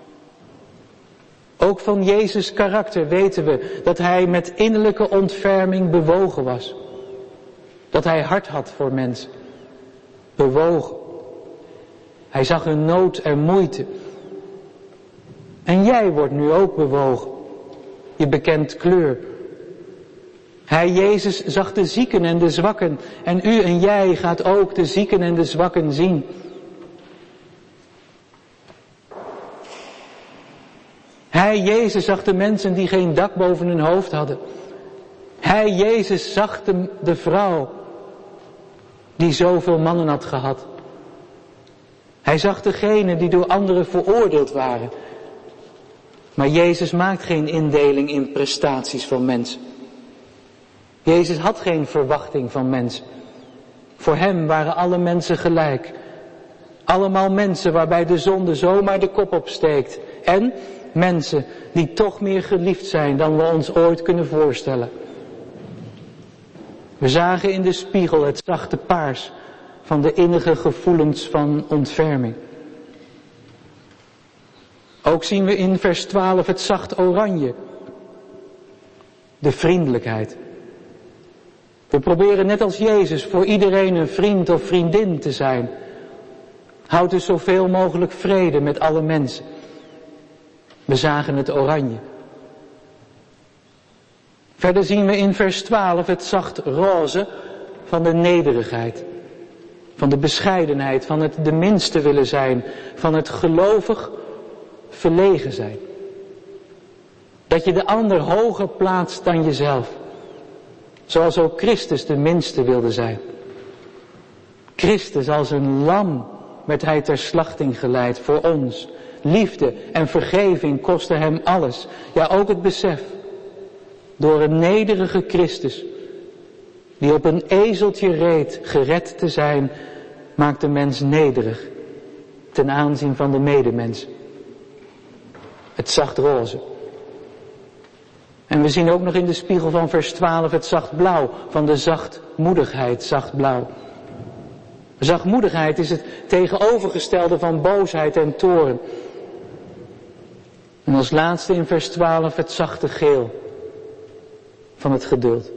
Ook van Jezus' karakter weten we dat hij met innerlijke ontferming bewogen was. Dat hij hart had voor mensen. Bewogen. Hij zag hun nood en moeite. En jij wordt nu ook bewogen. Je bekent kleur. Hij, Jezus, zag de zieken en de zwakken. En u en jij gaat ook de zieken en de zwakken zien. Hij, Jezus, zag de mensen die geen dak boven hun hoofd hadden. Hij, Jezus, zag de, de vrouw die zoveel mannen had gehad. Hij zag degenen die door anderen veroordeeld waren. Maar Jezus maakt geen indeling in prestaties van mensen. Jezus had geen verwachting van mensen. Voor hem waren alle mensen gelijk. Allemaal mensen waarbij de zonde zomaar de kop opsteekt. En mensen die toch meer geliefd zijn dan we ons ooit kunnen voorstellen. We zagen in de spiegel het zachte paars van de innige gevoelens van ontferming. Ook zien we in vers twaalf het zacht oranje. De vriendelijkheid. We proberen net als Jezus voor iedereen een vriend of vriendin te zijn. Houd dus zoveel mogelijk vrede met alle mensen. We zagen het oranje. Verder zien we in vers twaalf het zacht roze van de nederigheid. Van de bescheidenheid, van het de minste willen zijn, van het gelovig verlegen zijn. Dat je de ander hoger plaatst dan jezelf. Zoals ook Christus de minste wilde zijn. Christus als een lam werd hij ter slachting geleid voor ons. Liefde en vergeving kostte hem alles. Ja, ook het besef. Door een nederige Christus, die op een ezeltje reed, gered te zijn, maakt de mens nederig ten aanzien van de medemens. Het zacht roze. En we zien ook nog in de spiegel van vers twaalf het zacht blauw van de zachtmoedigheid, zacht blauw. Zachtmoedigheid is het tegenovergestelde van boosheid en toorn. En als laatste in vers twaalf het zachte geel van het geduld.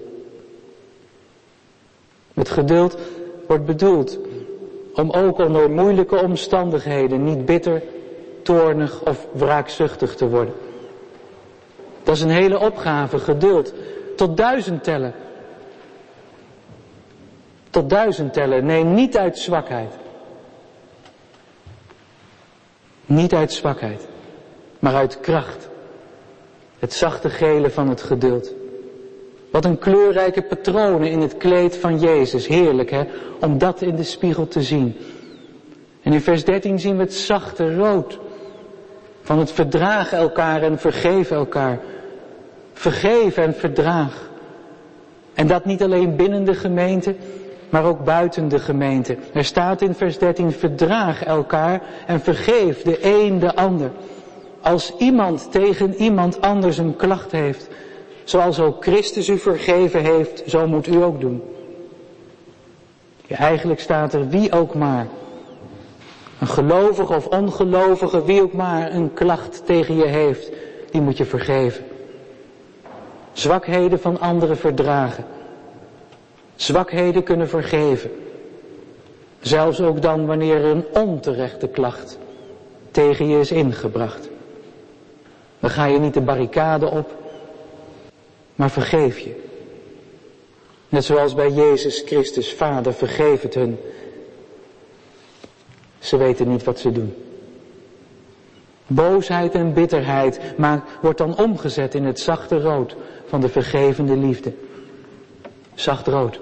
Het geduld wordt bedoeld om ook onder moeilijke omstandigheden niet bitter, toornig of wraakzuchtig te worden. Dat is een hele opgave, geduld. Tot duizend tellen. Tot duizend tellen. Nee, niet uit zwakheid. Niet uit zwakheid, maar uit kracht. Het zachte gele van het geduld. Wat een kleurrijke patronen in het kleed van Jezus. Heerlijk, hè? Om dat in de spiegel te zien. En in vers dertien zien we het zachte rood. Van het verdragen elkaar en vergeven elkaar. Vergeven en verdraag. En dat niet alleen binnen de gemeente, maar ook buiten de gemeente. Er staat in vers dertien, verdraag elkaar en vergeef de een de ander. Als iemand tegen iemand anders een klacht heeft, zoals ook Christus u vergeven heeft, zo moet u ook doen. Ja, eigenlijk staat er wie ook maar. Een gelovige of ongelovige, wie ook maar een klacht tegen je heeft, die moet je vergeven. Zwakheden van anderen verdragen. Zwakheden kunnen vergeven. Zelfs ook dan wanneer er een onterechte klacht tegen je is ingebracht. Dan ga je niet de barricade op, maar vergeef je. Net zoals bij Jezus Christus, Vader, vergeef het hun. Ze weten niet wat ze doen. Boosheid en bitterheid maar wordt dan omgezet in het zachte rood van de vergevende liefde. Zacht rood.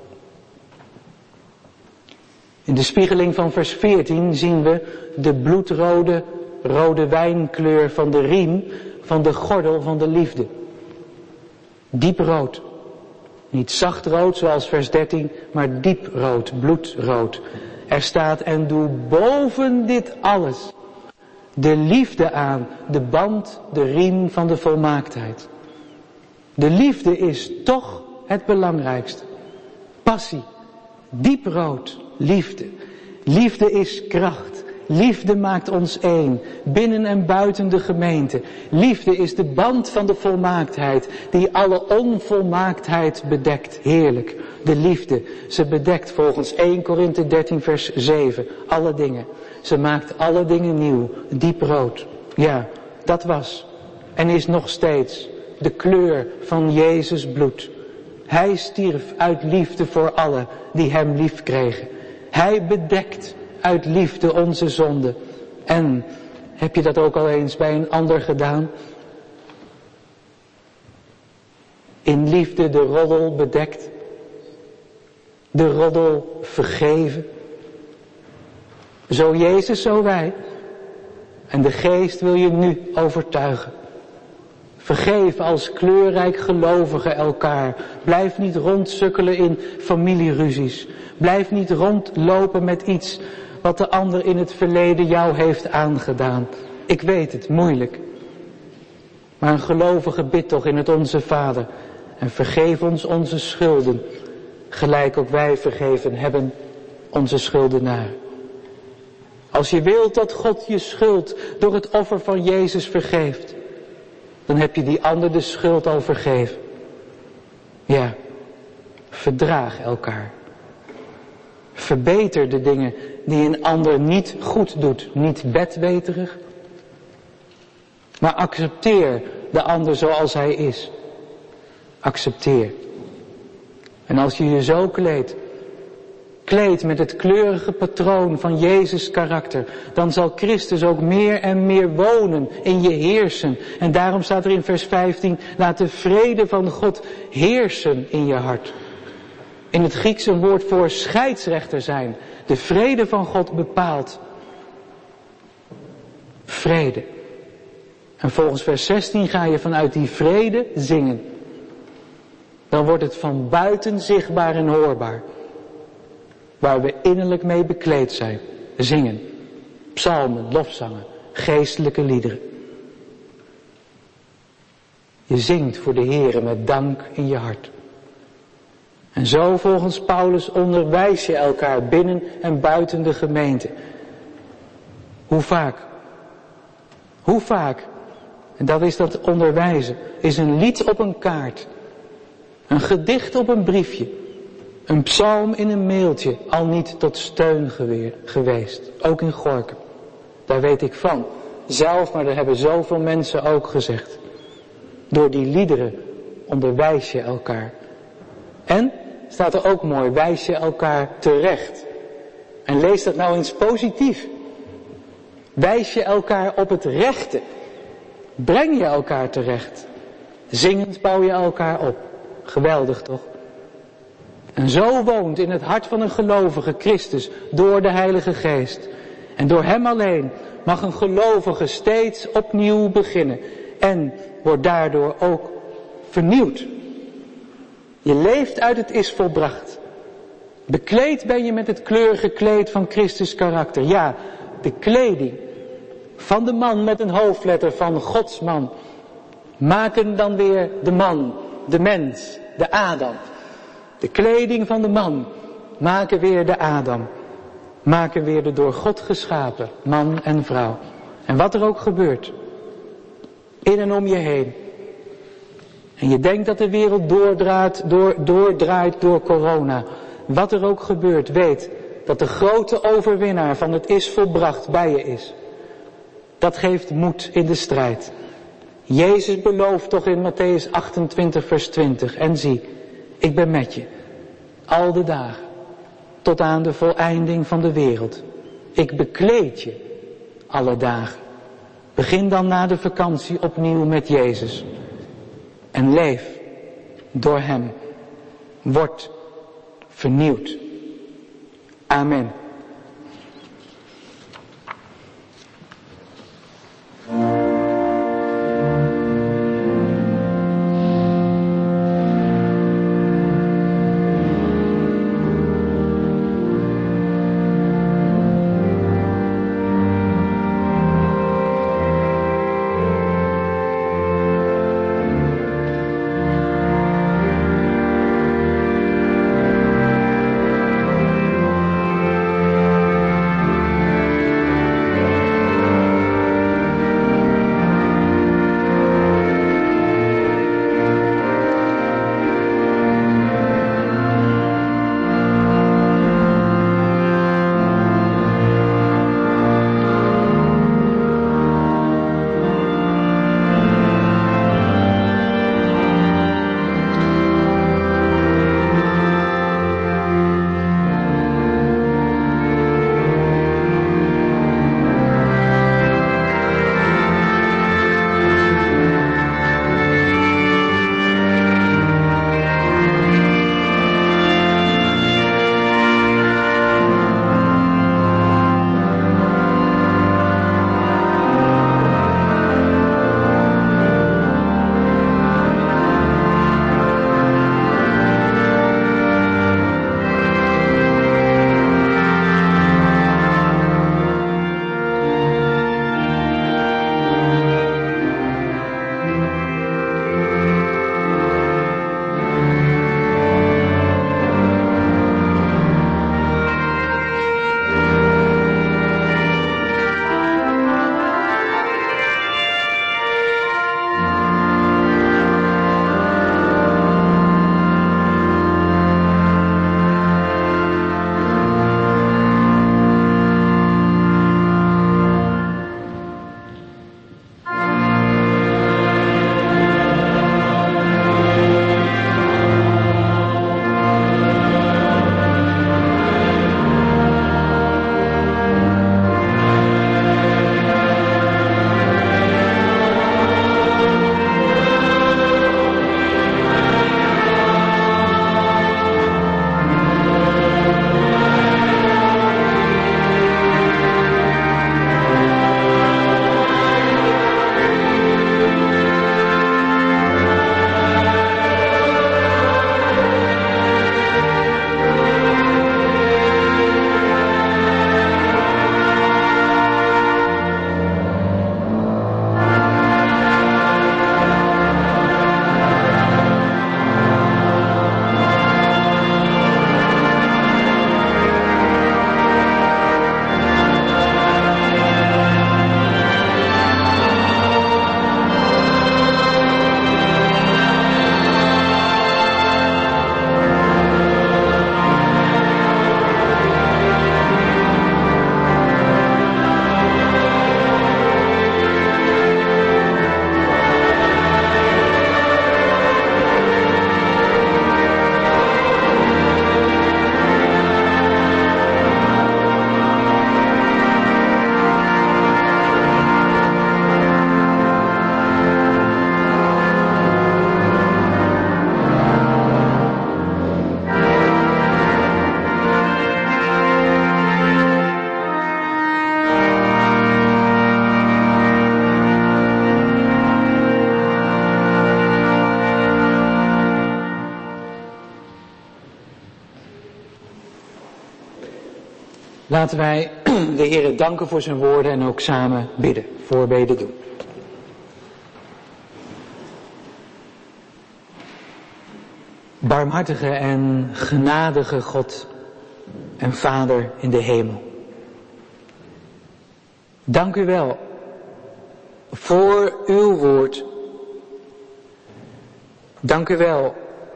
In de spiegeling van vers veertien zien we de bloedrode, rode wijnkleur van de riem van de gordel van de liefde. Diep rood. Niet zacht rood zoals vers dertien, maar diep rood, bloedrood. Er staat, en doe boven dit alles de liefde aan, de band, de riem van de volmaaktheid. De liefde is toch het belangrijkste. Passie, diep rood, liefde. Liefde is kracht. Liefde maakt ons één, binnen en buiten de gemeente. Liefde is de band van de volmaaktheid, die alle onvolmaaktheid bedekt. Heerlijk, de liefde. Ze bedekt volgens eerste Korinthe dertien vers zeven alle dingen. Ze maakt alle dingen nieuw, diep rood. Ja, dat was en is nog steeds de kleur van Jezus bloed. Hij stierf uit liefde voor allen die hem lief kregen. Hij bedekt uit liefde onze zonde. En, heb je dat ook al eens bij een ander gedaan? In liefde de roddel bedekt. De roddel vergeven. Zo Jezus, zo wij. En de geest wil je nu overtuigen. Vergeef als kleurrijk gelovigen elkaar. Blijf niet rondsukkelen in familieruzies. Blijf niet rondlopen met iets wat de ander in het verleden jou heeft aangedaan. Ik weet het, moeilijk. Maar een gelovige bidt toch in het Onze Vader. En vergeef ons onze schulden. Gelijk ook wij vergeven hebben onze schuldenaren. Als je wilt dat God je schuld door het offer van Jezus vergeeft, dan heb je die ander de schuld al vergeven. Ja, verdraag elkaar. Verbeter de dingen die een ander niet goed doet, niet bedweterig. Maar accepteer de ander zoals hij is. Accepteer. En als je je zo kleedt, kleedt met het kleurige patroon van Jezus' karakter, dan zal Christus ook meer en meer wonen, in je heersen. En daarom staat er in vers vijftien, laat de vrede van God heersen in je hart. In het Grieks een woord voor scheidsrechter zijn. De vrede van God bepaalt. Vrede. En volgens vers zestien ga je vanuit die vrede zingen. Dan wordt het van buiten zichtbaar en hoorbaar. Waar we innerlijk mee bekleed zijn. Zingen. Psalmen, lofzangen, geestelijke liederen. Je zingt voor de Heere met dank in je hart. En zo volgens Paulus onderwijs je elkaar binnen en buiten de gemeente. Hoe vaak? Hoe vaak? En dat is dat onderwijzen. Is een lied op een kaart. Een gedicht op een briefje. Een psalm in een mailtje. Al niet tot steun geweest. Ook in Gorinchem. Daar weet ik van. Zelf, maar daar hebben zoveel mensen ook gezegd. Door die liederen onderwijs je elkaar. En, staat er ook mooi, wijs je elkaar terecht. En lees dat nou eens positief. Wijs je elkaar op het rechte. Breng je elkaar terecht. Zingend bouw je elkaar op. Geweldig toch? En zo woont in het hart van een gelovige Christus door de Heilige Geest. En door hem alleen mag een gelovige steeds opnieuw beginnen. En wordt daardoor ook vernieuwd. Je leeft uit het is volbracht. Bekleed ben je met het kleurige kleed van Christus karakter. Ja, de kleding van de man met een hoofdletter van Gods man. Maken dan weer de man, de mens, de Adam. De kleding van de man maken weer de Adam. Maken weer de door God geschapen man en vrouw. En wat er ook gebeurt. In en om je heen. En je denkt dat de wereld doordraait door, doordraait door corona. Wat er ook gebeurt, weet dat de grote overwinnaar van het is volbracht bij je is. Dat geeft moed in de strijd. Jezus belooft toch in Matthäus achtentwintig vers twintig. En zie, ik ben met je. Al de dagen. Tot aan de voleinding van de wereld. Ik bekleed je. Alle dagen. Begin dan na de vakantie opnieuw met Jezus. En leef door hem. Word vernieuwd. Amen. Laten wij de Heere danken voor zijn woorden en ook samen bidden, voorbeden doen. Barmhartige en genadige God en Vader in de hemel. Dank u wel voor uw woord. Dank u wel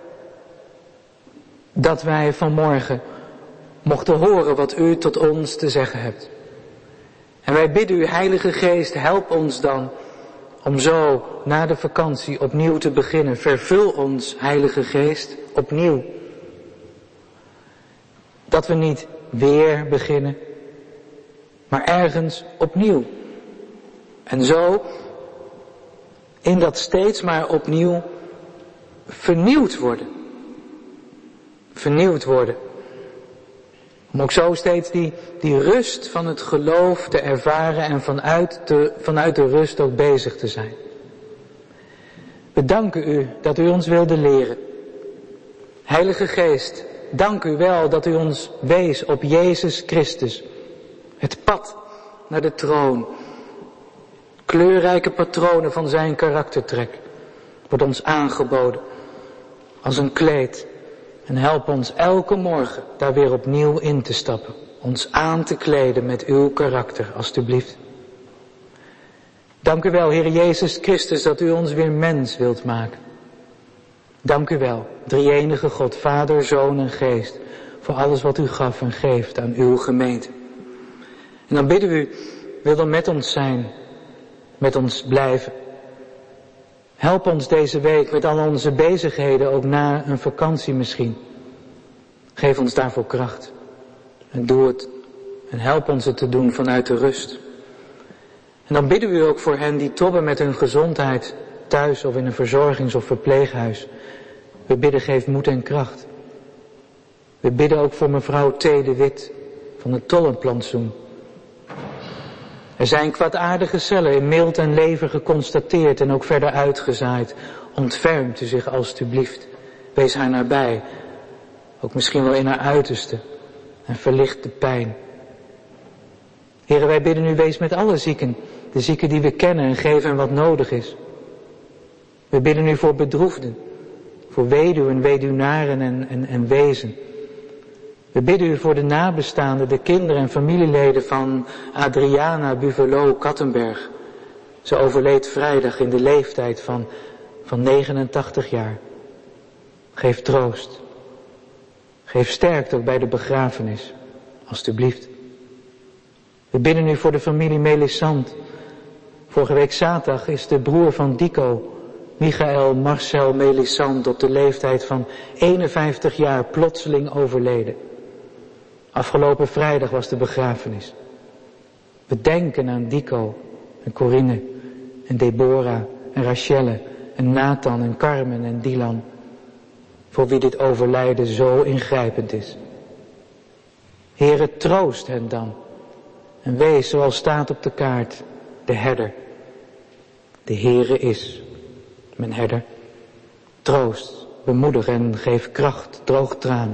dat wij vanmorgen mochten horen wat u tot ons te zeggen hebt. En wij bidden u, Heilige Geest, help ons dan om zo na de vakantie opnieuw te beginnen. Vervul ons, Heilige Geest, opnieuw. Dat we niet weer beginnen, maar ergens opnieuw. En zo, in dat steeds maar opnieuw, vernieuwd worden. Vernieuwd worden. Om ook zo steeds die, die rust van het geloof te ervaren en vanuit de, vanuit de rust ook bezig te zijn. We danken u dat u ons wilde leren. Heilige Geest, dank u wel dat u ons wees op Jezus Christus. Het pad naar de troon. Kleurrijke patronen van zijn karaktertrek wordt ons aangeboden als een kleed. En help ons elke morgen daar weer opnieuw in te stappen. Ons aan te kleden met uw karakter, alstublieft. Dank u wel, Heer Jezus Christus, dat u ons weer mens wilt maken. Dank u wel, drie-enige God, Vader, Zoon en Geest, voor alles wat u gaf en geeft aan uw gemeente. En dan bidden we u, wil dan met ons zijn, met ons blijven. Help ons deze week met al onze bezigheden, ook na een vakantie misschien. Geef ons daarvoor kracht. En doe het. En help ons het te doen vanuit de rust. En dan bidden we u ook voor hen die tobben met hun gezondheid, thuis of in een verzorgings- of verpleeghuis. We bidden, geef moed en kracht. We bidden ook voor mevrouw T. de Wit van het Tollenplantsoen. Er zijn kwaadaardige cellen in mild en lever geconstateerd en ook verder uitgezaaid. Ontfermt u zich alstublieft. Wees haar nabij. Ook misschien wel in haar uiterste. En verlicht de pijn. Heren, wij bidden u, wees met alle zieken. De zieken die we kennen en geef hen wat nodig is. We bidden u voor bedroefden. Voor weduwen, weduwnaren en, en, en wezen. We bidden u voor de nabestaanden, de kinderen en familieleden van Adriana Buvelo-Kattenberg. Ze overleed vrijdag in de leeftijd van, van negenentachtig jaar. Geef troost. Geef sterkte ook bij de begrafenis, alstublieft. We bidden u voor de familie Melisand. Vorige week zaterdag is de broer van Dico, Michael Marcel Melisand, op de leeftijd van eenenvijftig jaar plotseling overleden. Afgelopen vrijdag was de begrafenis. We denken aan Dico en Corinne en Deborah en Rachelle en Nathan en Carmen en Dylan. Voor wie dit overlijden zo ingrijpend is. Heere, troost hen dan. En wees, zoals staat op de kaart, de herder. De Heere is mijn herder. Troost, bemoedig en geef kracht, droog tranen.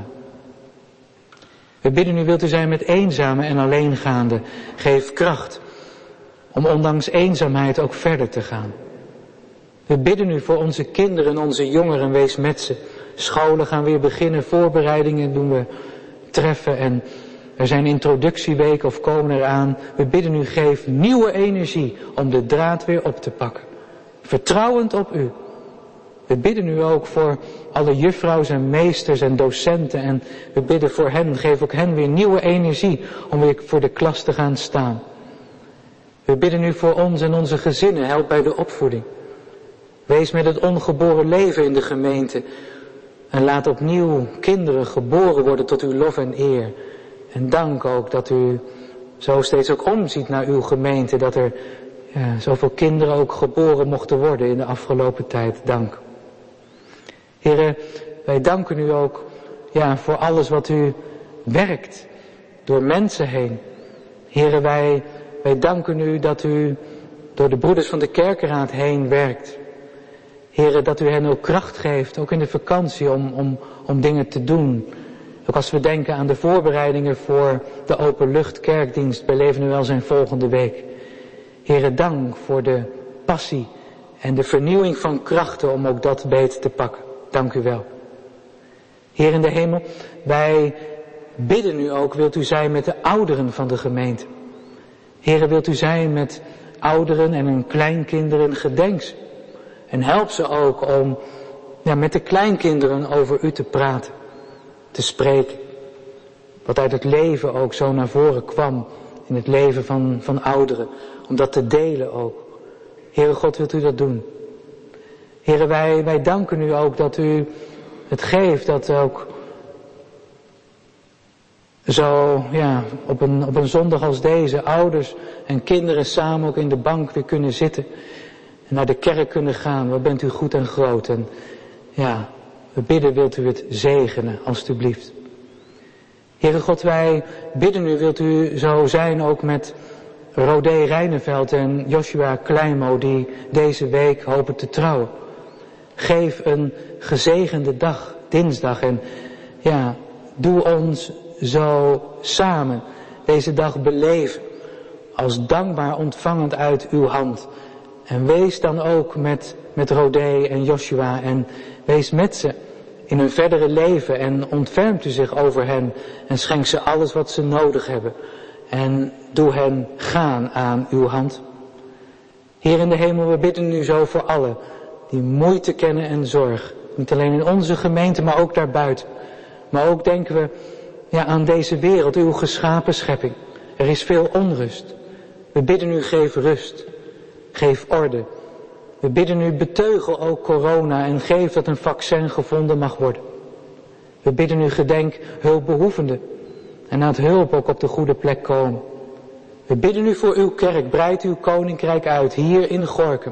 We bidden u, wilt u zijn met eenzame en alleengaande. Geef kracht om ondanks eenzaamheid ook verder te gaan. We bidden u voor onze kinderen, onze jongeren, wees met ze. Scholen gaan weer beginnen, voorbereidingen doen we treffen en er zijn introductieweken of komen eraan. We bidden u, geef nieuwe energie om de draad weer op te pakken. Vertrouwend op u. We bidden u ook voor alle juffrouws en meesters en docenten en we bidden voor hen, geef ook hen weer nieuwe energie om weer voor de klas te gaan staan. We bidden u voor ons en onze gezinnen, help bij de opvoeding. Wees met het ongeboren leven in de gemeente en laat opnieuw kinderen geboren worden tot uw lof en eer. En dank ook dat u zo steeds ook omziet naar uw gemeente, dat er ja, zoveel kinderen ook geboren mochten worden in de afgelopen tijd. Dank. Heren, wij danken u ook ja, voor alles wat u werkt door mensen heen. Heren, wij, wij danken u dat u door de broeders van de kerkenraad heen werkt. Heren, dat u hen ook kracht geeft, ook in de vakantie, om, om, om dingen te doen. Ook als we denken aan de voorbereidingen voor de openluchtkerkdienst bij Leven en Welzijn volgende week. Heere, dank voor de passie en de vernieuwing van krachten om ook dat beet te pakken. Dank u wel. Heer in de hemel, wij bidden nu ook, wilt u zijn met de ouderen van de gemeente. Heere, wilt u zijn met ouderen en hun kleinkinderen, gedenk ze. En help ze ook om ja, met de kleinkinderen over u te praten, te spreken. Wat uit het leven ook zo naar voren kwam in het leven van, van ouderen. Om dat te delen ook. Heere God, wilt u dat doen? Heere, wij, wij danken u ook dat u het geeft dat ook zo ja, op een, op een zondag als deze ouders en kinderen samen ook in de bank weer kunnen zitten. En naar de kerk kunnen gaan. Wat bent u goed en groot. En ja, we bidden, wilt u het zegenen, alstublieft. Heere God, wij bidden u, wilt u zo zijn ook met Rodé Rijneveld en Joshua Kleimo die deze week hopen te trouwen. Geef een gezegende dag, dinsdag. En ja, doe ons zo samen deze dag beleven. Als dankbaar ontvangend uit uw hand. En wees dan ook met, met Rodé en Joshua en wees met ze in hun verdere leven. En ontfermt u zich over hen en schenk ze alles wat ze nodig hebben. En doe hen gaan aan uw hand. Heer in de hemel, we bidden u zo voor allen die moeite kennen en zorg. Niet alleen in onze gemeente, maar ook daarbuiten. Maar ook denken we ja, aan deze wereld, uw geschapen schepping. Er is veel onrust. We bidden u, geef rust. Geef orde. We bidden u, beteugel ook corona en geef dat een vaccin gevonden mag worden. We bidden u, gedenk hulpbehoevenden. En laat hulp ook op de goede plek komen. We bidden u voor uw kerk, breid uw koninkrijk uit, hier in Gorinchem.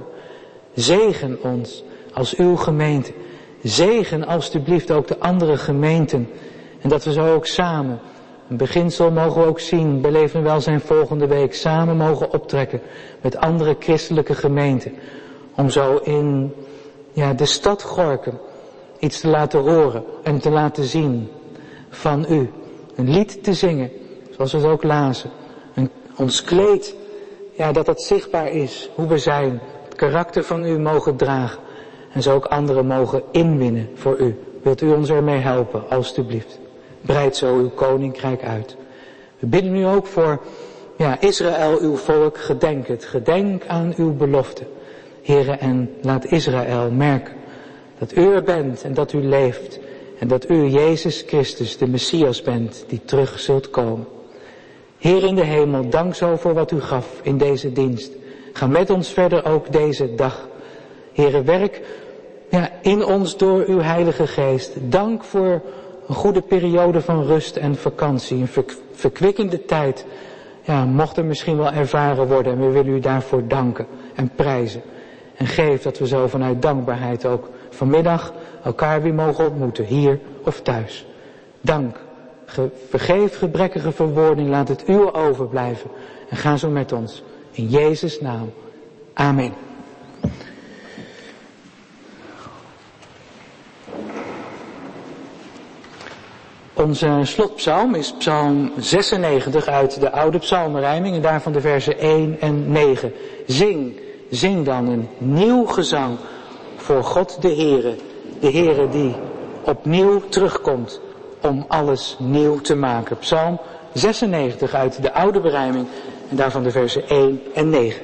Zegen ons als uw gemeente. Zegen alstublieft ook de andere gemeenten. En dat we zo ook samen, een beginsel mogen we ook zien, bij Leven en Welzijn volgende week, samen mogen optrekken met andere christelijke gemeenten. Om zo in ja, de stad Gorinchem iets te laten horen en te laten zien van u. Een lied te zingen, zoals we het ook lazen. Een, ons kleed, ja, dat dat zichtbaar is, hoe we zijn. Het karakter van u mogen dragen. En zo ook anderen mogen inwinnen voor u. Wilt u ons ermee helpen, alstublieft. Breid zo uw koninkrijk uit. We bidden u ook voor ja, Israël, uw volk. Gedenk het. Gedenk aan uw belofte. Heere, en laat Israël merken dat u er bent en dat u leeft. En dat u, Jezus Christus, de Messias bent, die terug zult komen. Heer in de hemel, dank zo voor wat u gaf in deze dienst. Ga met ons verder ook deze dag. Heere, werk ja, in ons door uw Heilige Geest. Dank voor een goede periode van rust en vakantie. Een verk- verkwikkende tijd. Ja, mocht er misschien wel ervaren worden. En we willen u daarvoor danken en prijzen. En geef dat we zo vanuit dankbaarheid ook vanmiddag elkaar weer mogen ontmoeten, hier of thuis. Dank. Ge- vergeef gebrekkige verwoording, laat het uw overblijven. En ga zo met ons. In Jezus' naam. Amen. Onze slotpsalm is psalm zesennegentig uit de oude psalmenrijming en daarvan de versen één en negen. Zing, zing dan een nieuw gezang voor God de Heere. De Heere die opnieuw terugkomt om alles nieuw te maken. Psalm zesennegentig uit de oude berijming en daarvan de versen één en negen.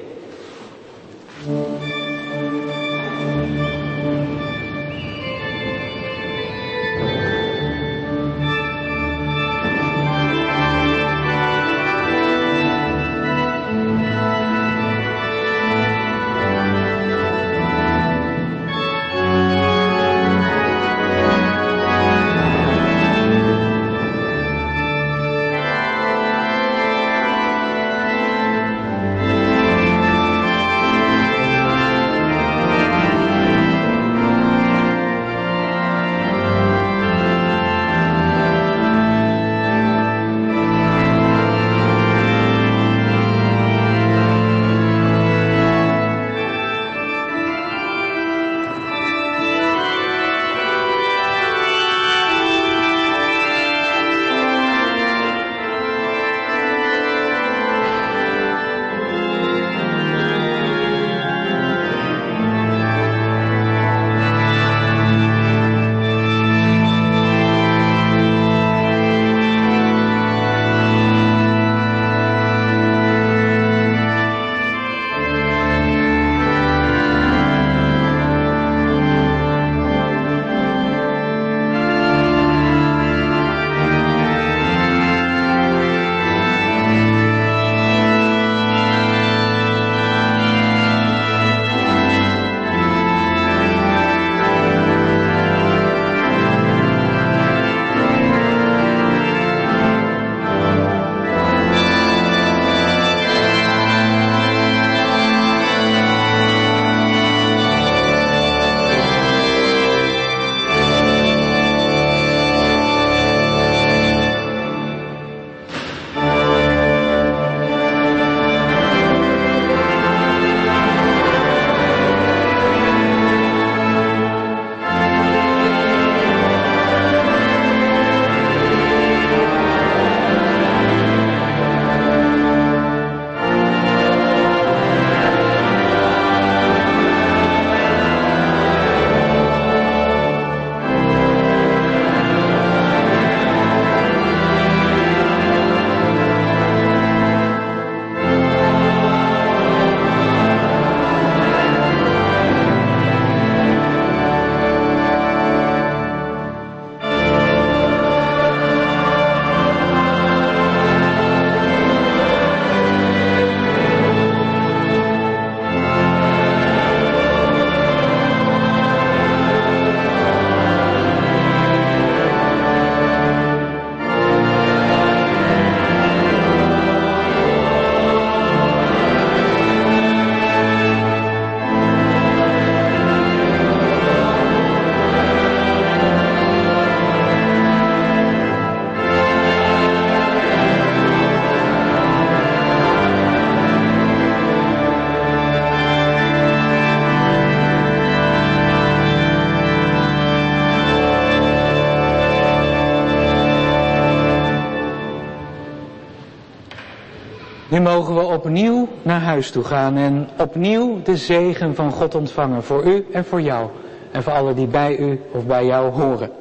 Nu mogen we opnieuw naar huis toe gaan en opnieuw de zegen van God ontvangen voor u en voor jou en voor allen die bij u of bij jou horen.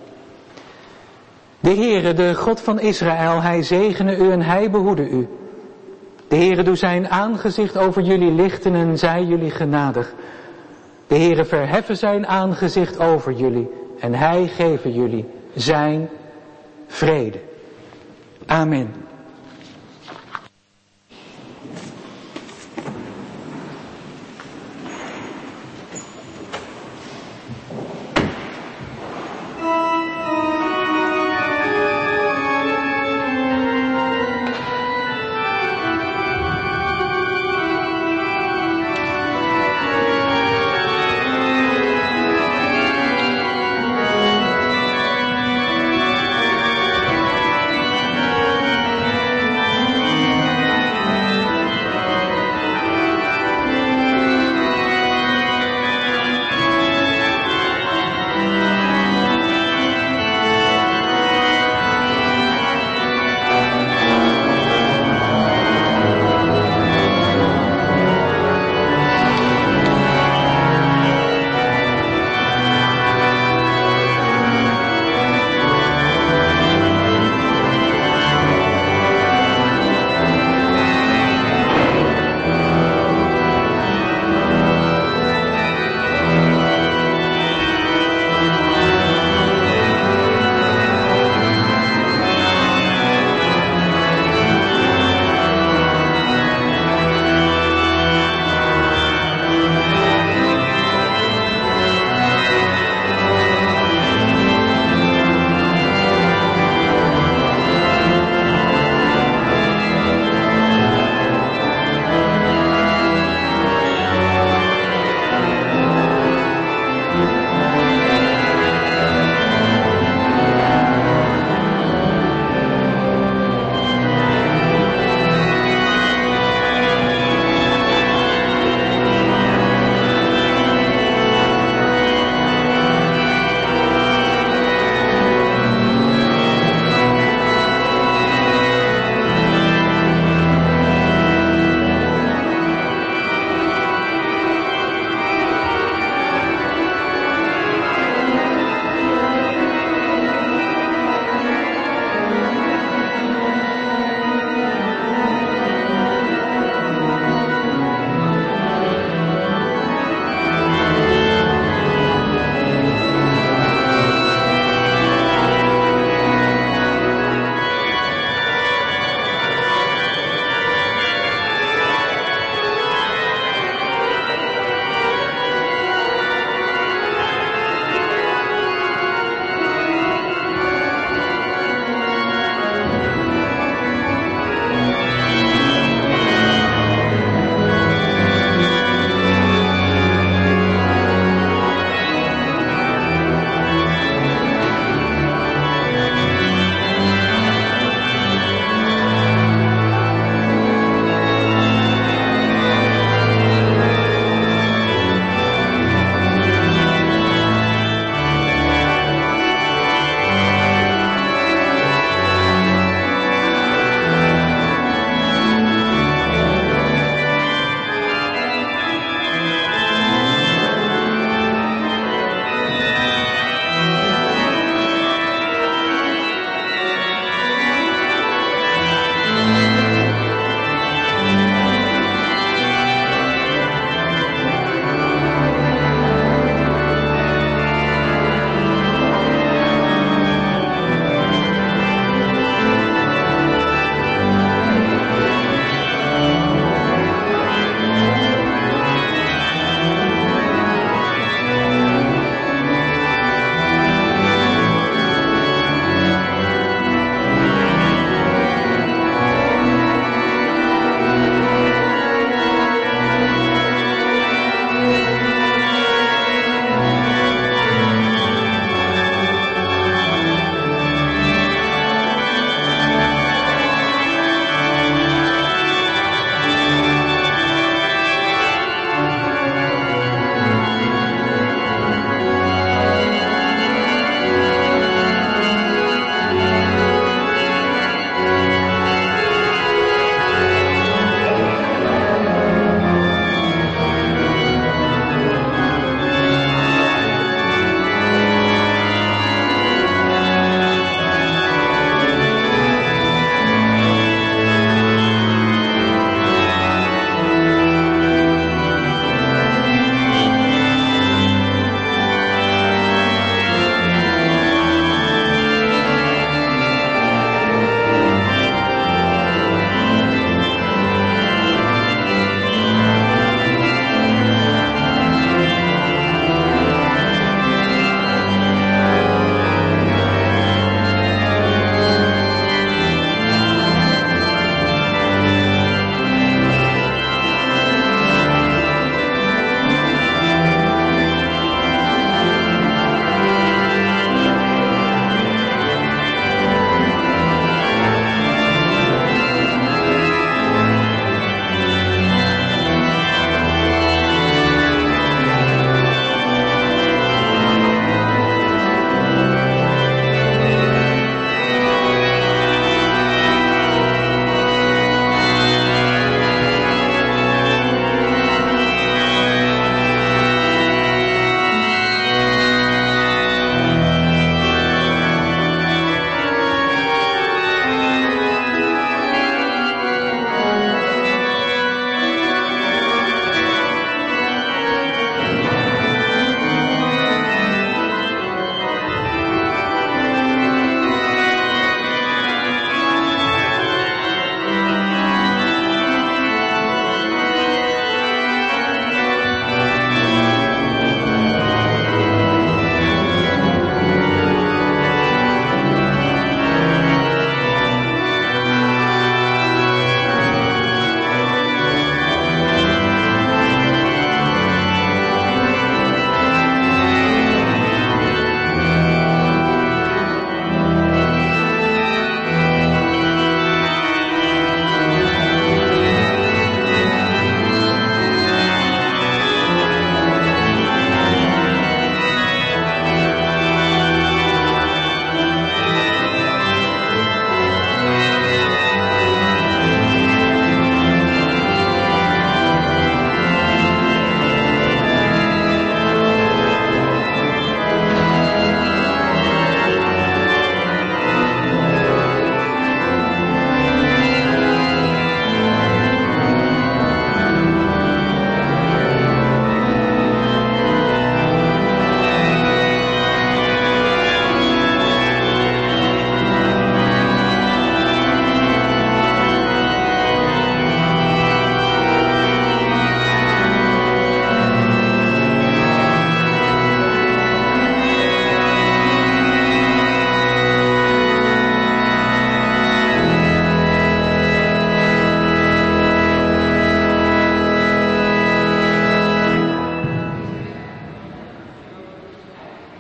De Heere, de God van Israël, hij zegene u en hij behoede u. De Heere doe zijn aangezicht over jullie lichten en zij jullie genadig. De Heere verheffen zijn aangezicht over jullie en hij geven jullie zijn vrede. Amen.